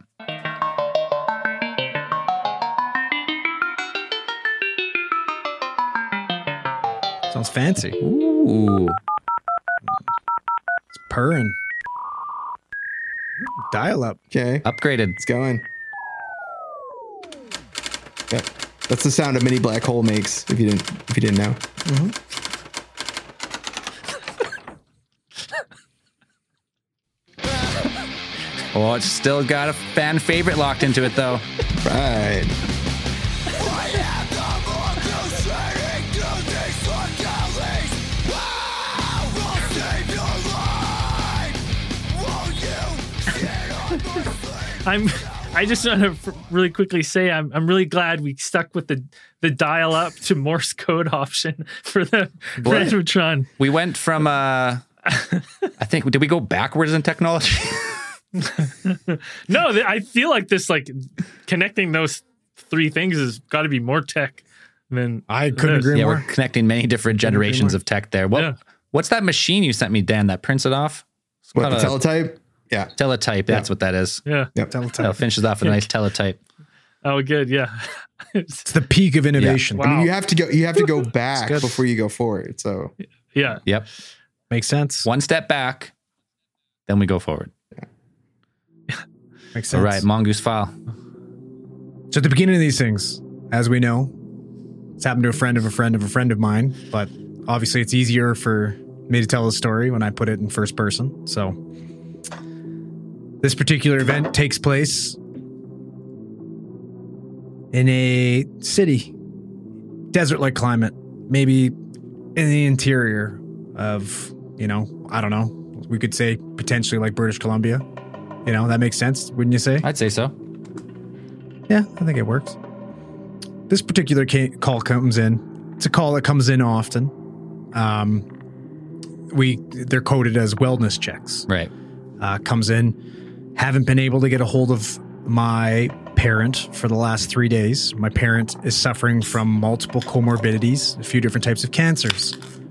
Sounds fancy. Ooh. It's purring. Dial up. Okay. Upgraded. It's going. Yep. That's the sound a mini black hole makes. If you didn't, if you didn't know. Mm-hmm. Oh, it's still got a fan favorite locked into it though. Right. I'm. I just want to really quickly say I'm. I'm really glad we stuck with the the dial up to Morse code option for the Randomatron. We went from. Uh, I think did we go backwards in technology? No, th- I feel like this like connecting those three things has got to be more tech than I couldn't this. agree Yeah, more. we're connecting many different Couldn't agree generations more. of tech there. What? Yeah. What's that machine you sent me, Dan? That prints it off. It's What called the a teletype? Yeah. teletype. That's what that is. Yeah. Yep. So it finishes off with a nice teletype. Oh, good. Yeah. It's the peak of innovation. Wow. I mean, you have to go. You have to go back good. before you go forward. So Yeah. Yep. Makes sense. One step back, then we go forward. Makes sense. All right, Mongoose file. So at the beginning of these things, as we know, it's happened to a friend of a friend of a friend of mine, but obviously it's easier for me to tell the story when I put it in first person. So this particular event takes place in a city, desert-like climate, maybe in the interior of, you know, I don't know, we could say potentially like British Columbia. You know, that makes sense, wouldn't you say? I'd say so. Yeah, I think it works. This particular ca- call comes in. It's a call that comes in often. Um, we they're coded as wellness checks. Right. Uh, comes in. Haven't been able to get a hold of my parent for the last three days. My parent is suffering from multiple comorbidities, a few different types of cancers.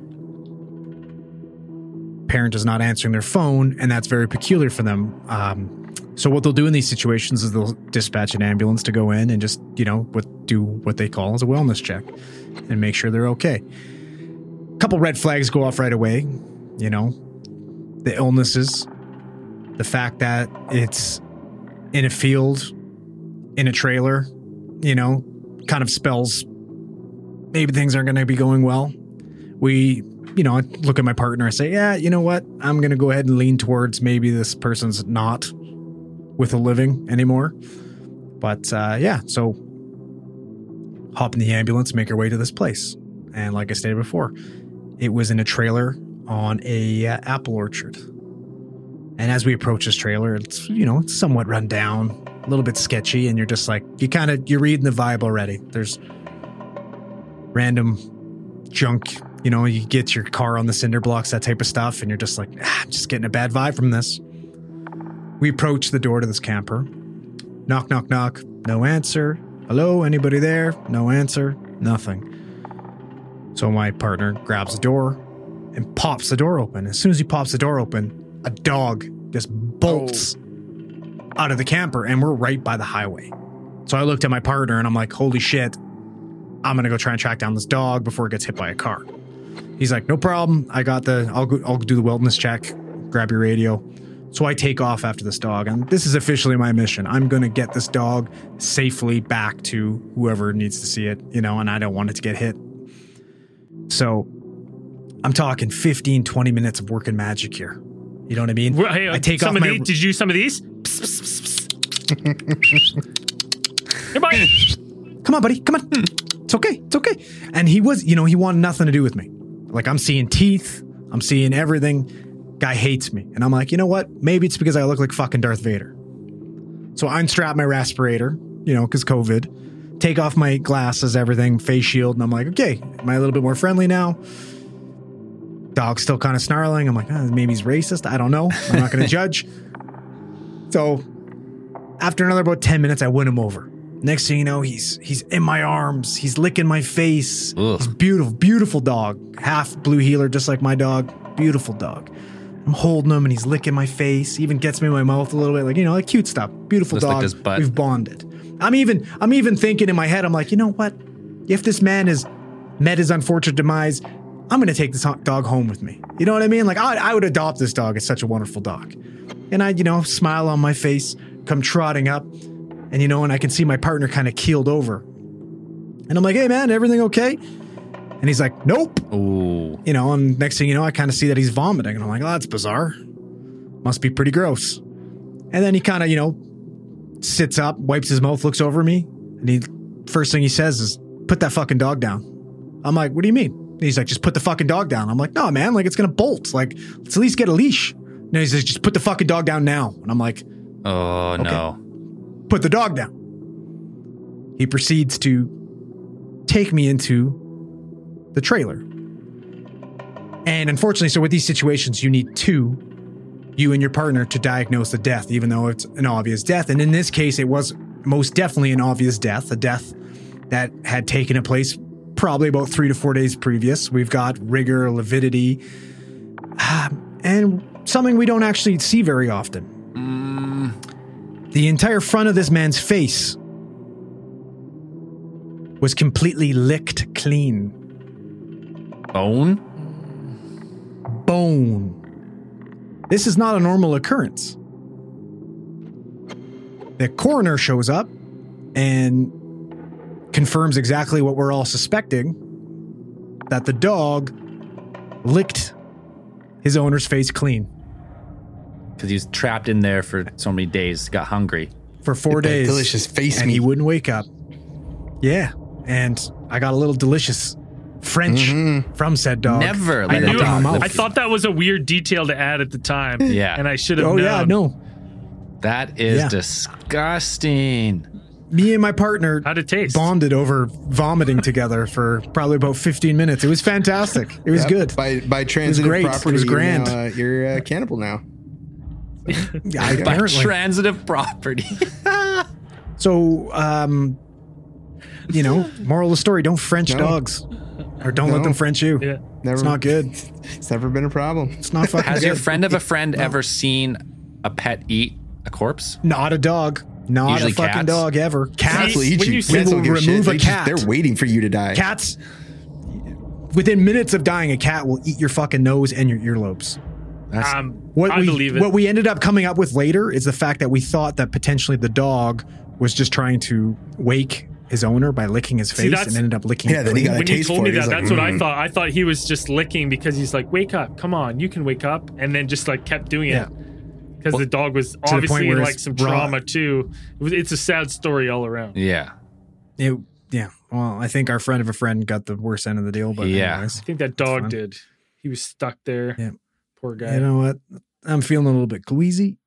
Parent is not answering their phone, and that's very peculiar for them. Um, so what they'll do in these situations is they'll dispatch an ambulance to go in and just, you know, what do what they call as a wellness check and make sure they're okay. A couple red flags go off right away. You know, the illnesses, the fact that it's in a field, in a trailer, you know, kind of spells maybe things aren't going to be going well. We, you know, I look at my partner and say, yeah, you know what? I'm going to go ahead and lean towards maybe this person's not with a living anymore. But uh, yeah, so hop in the ambulance, make our way to this place. And like I stated before, it was in a trailer on a uh, apple orchard. And as we approach this trailer, it's, you know, it's somewhat run down, a little bit sketchy. And you're just like, you kind of, you're reading the vibe already. There's random junk. You know, you get your car on the cinder blocks, that type of stuff, and you're just like, ah, I'm just getting a bad vibe from this. We approach the door to this camper. Knock, knock, knock. No answer. Hello, anybody there? No answer. Nothing. So my partner grabs the door and pops the door open. As soon as he pops the door open, a dog just bolts oh. out of the camper, and we're right by the highway. So I looked at my partner and I'm like, holy shit, I'm going to go try and track down this dog before it gets hit by a car. He's like, no problem. I got the, I'll go, I'll do the wellness check, grab your radio. So I take off after this dog, and this is officially my mission. I'm going to get this dog safely back to whoever needs to see it, you know, and I don't want it to get hit. So I'm talking fifteen, twenty minutes of working magic here. You know what I mean? Hey, I take some off of my... these, did you use some of these? Psst, psst, psst, psst. Hey, buddy. Come on, buddy. Come on. It's okay. It's okay. And he was, you know, he wanted nothing to do with me. Like, I'm seeing teeth. I'm seeing everything. Guy hates me. And I'm like, you know what? Maybe it's because I look like fucking Darth Vader. So I unstrap my respirator, you know, because COVID. Take off my glasses, everything, face shield. And I'm like, okay, am I a little bit more friendly now? Dog's still kind of snarling. I'm like, oh, maybe he's racist. I don't know. I'm not going to judge. So after another about ten minutes, I win him over. Next thing you know, he's he's in my arms. He's licking my face. Ugh. He's beautiful, beautiful dog. Half blue heeler, just like my dog. Beautiful dog. I'm holding him and he's licking my face. He even gets me in my mouth a little bit, like, you know, like cute stuff. Beautiful Just dog. licked his butt. We've bonded. I'm even I'm even thinking in my head, I'm like, you know what? If this man has met his unfortunate demise, I'm going to take this dog home with me. You know what I mean? Like, I, I would adopt this dog. It's such a wonderful dog. And I, you know, smile on my face, come trotting up. And, you know, and I can see my partner kind of keeled over. And I'm like, hey, man, everything okay? And he's like, nope. Ooh. You know, and next thing you know, I kind of see that he's vomiting. And I'm like, oh, that's bizarre. Must be pretty gross. And then he kind of, you know, sits up, wipes his mouth, looks over me. And he, first thing he says is, put that fucking dog down. I'm like, what do you mean? And he's like, just put the fucking dog down. I'm like, no, man, like it's going to bolt. Like, let's at least get a leash. And he says, just put the fucking dog down now. And I'm like, oh, okay. no. Put the dog down. He proceeds to take me into the trailer. And unfortunately, so with these situations, you need two, you and your partner, to diagnose the death, even though it's an obvious death. And in this case, it was most definitely an obvious death, a death that had taken place probably about three to four days previous. We've got rigor, lividity, um, and something we don't actually see very often. Mm. The entire front of this man's face was completely licked clean. Bone? Bone. This is not a normal occurrence. The coroner shows up and confirms exactly what we're all suspecting, that the dog licked his owner's face clean. Because he was trapped in there for so many days, got hungry. For four That days. delicious face and meat. he wouldn't wake up. Yeah. And I got a little delicious French Mm-hmm. from said dog. Never I let Right a knew. up in my dog mouth. live I thought that was a weird detail to add at the time. Yeah. and I should have Oh, known. yeah, no. That is Yeah. disgusting. Me and my partner How'd it taste? bonded over vomiting together for probably about fifteen minutes. It was fantastic. It was Yep. good. By by transitive great. It property, was you're grand. now, uh, you're a cannibal now. Yeah, By apparently. transitive property. So, um, you know, moral of the story, don't French No. dogs. Or don't let No. them French you. Yeah. Never, It's not good. It's never been a problem. It's not fucking Has good. your friend of a friend ever seen a pet eat a corpse? Not a dog. Not Usually a fucking cats. dog ever. Cats. Cats will eat when you. you Cats say- don't we give will a shit. remove a They just- cat. they're waiting for you to die. Cats, within minutes of dying, a cat will eat your fucking nose and your earlobes. That's, Um, What I we, believe it. What we ended up coming up with later is the fact that we thought that potentially the dog was just trying to wake his owner by licking his See, face that's- and ended up licking Yeah, it then he clean. got a when you taste told for me it. that, He's that's like, what I "Mm." thought. I thought he was just licking because he's like, "Wake up, come on, you can wake up," and then just like kept doing Yeah. it because the dog was the point obviously where in it's like some raw. trauma too. It was, it's a sad story all around. yeah. It- yeah. Well, I think our friend of a friend got the worst end of the deal, but Yeah. anyways. I think that dog fine. did. He was stuck there. Yeah. Poor guy. You know what? I'm feeling a little bit queasy.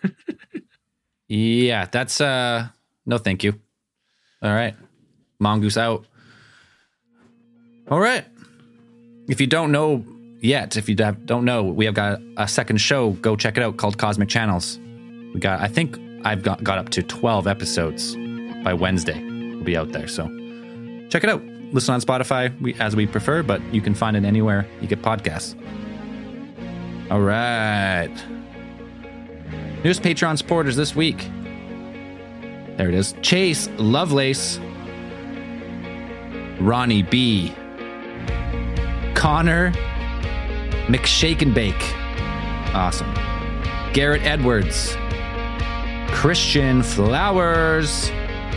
Yeah, that's uh no thank you. All right. Mongoose out. All right. If you don't know yet, if you don't know, we have got a second show. Go check it out called Cosmic Channels. We got, I think I've got, got up to twelve episodes by Wednesday. We'll be out there. So check it out. Listen on Spotify we, as we prefer, but you can find it anywhere you get podcasts. All right. Newest Patreon supporters this week. There it is. Chase Lovelace, Ronnie B, Connor McShakenbake. Awesome. Garrett Edwards. Christian Flowers.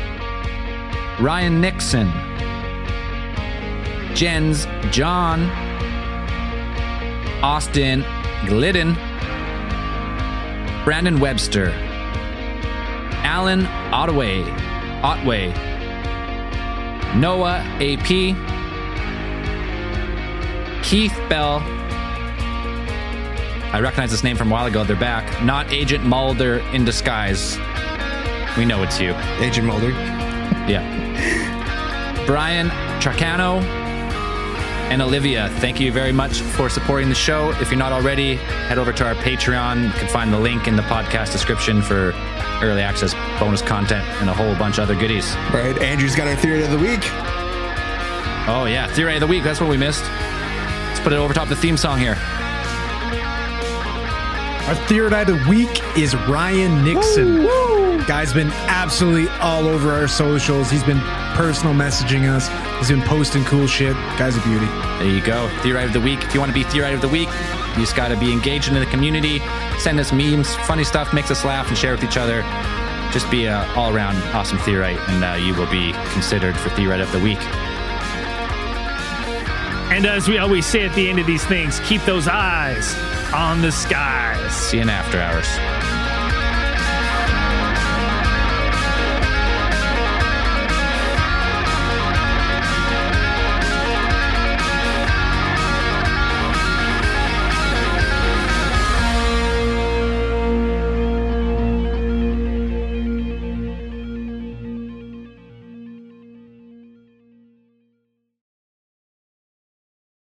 Ryan Nixon. Jens John. Austin Glidden. Brandon Webster. Alan Otway. Otway. Noah A P. Keith Bell. I recognize this name from a while ago. They're back. Not Agent Mulder in disguise. We know it's you. Agent Mulder. Yeah. Brian Tracano and Olivia, thank you very much for supporting the show. If you're not already, head over to our Patreon. You can find the link in the podcast description for early access, bonus content, and a whole bunch of other goodies. Right. Andrew's got our Theory of the Week. Oh, yeah. Theory of the Week. That's what we missed. Let's put it over top of the theme song here. Our Theory of the Week is Ryan Nixon. Woo, woo. Guy's been absolutely all over our socials. He's been personal messaging us. He's been posting cool shit. Guy's a beauty. There you go. Theory of the Week. If you want to be Theory of the Week, you just got to be engaged in the community. Send us memes, funny stuff, makes us laugh, and share with each other. Just be an all-around awesome Theorite, and uh, you will be considered for Theorite of the Week. And as we always say at the end of these things, keep those eyes on the skies. See you in after hours.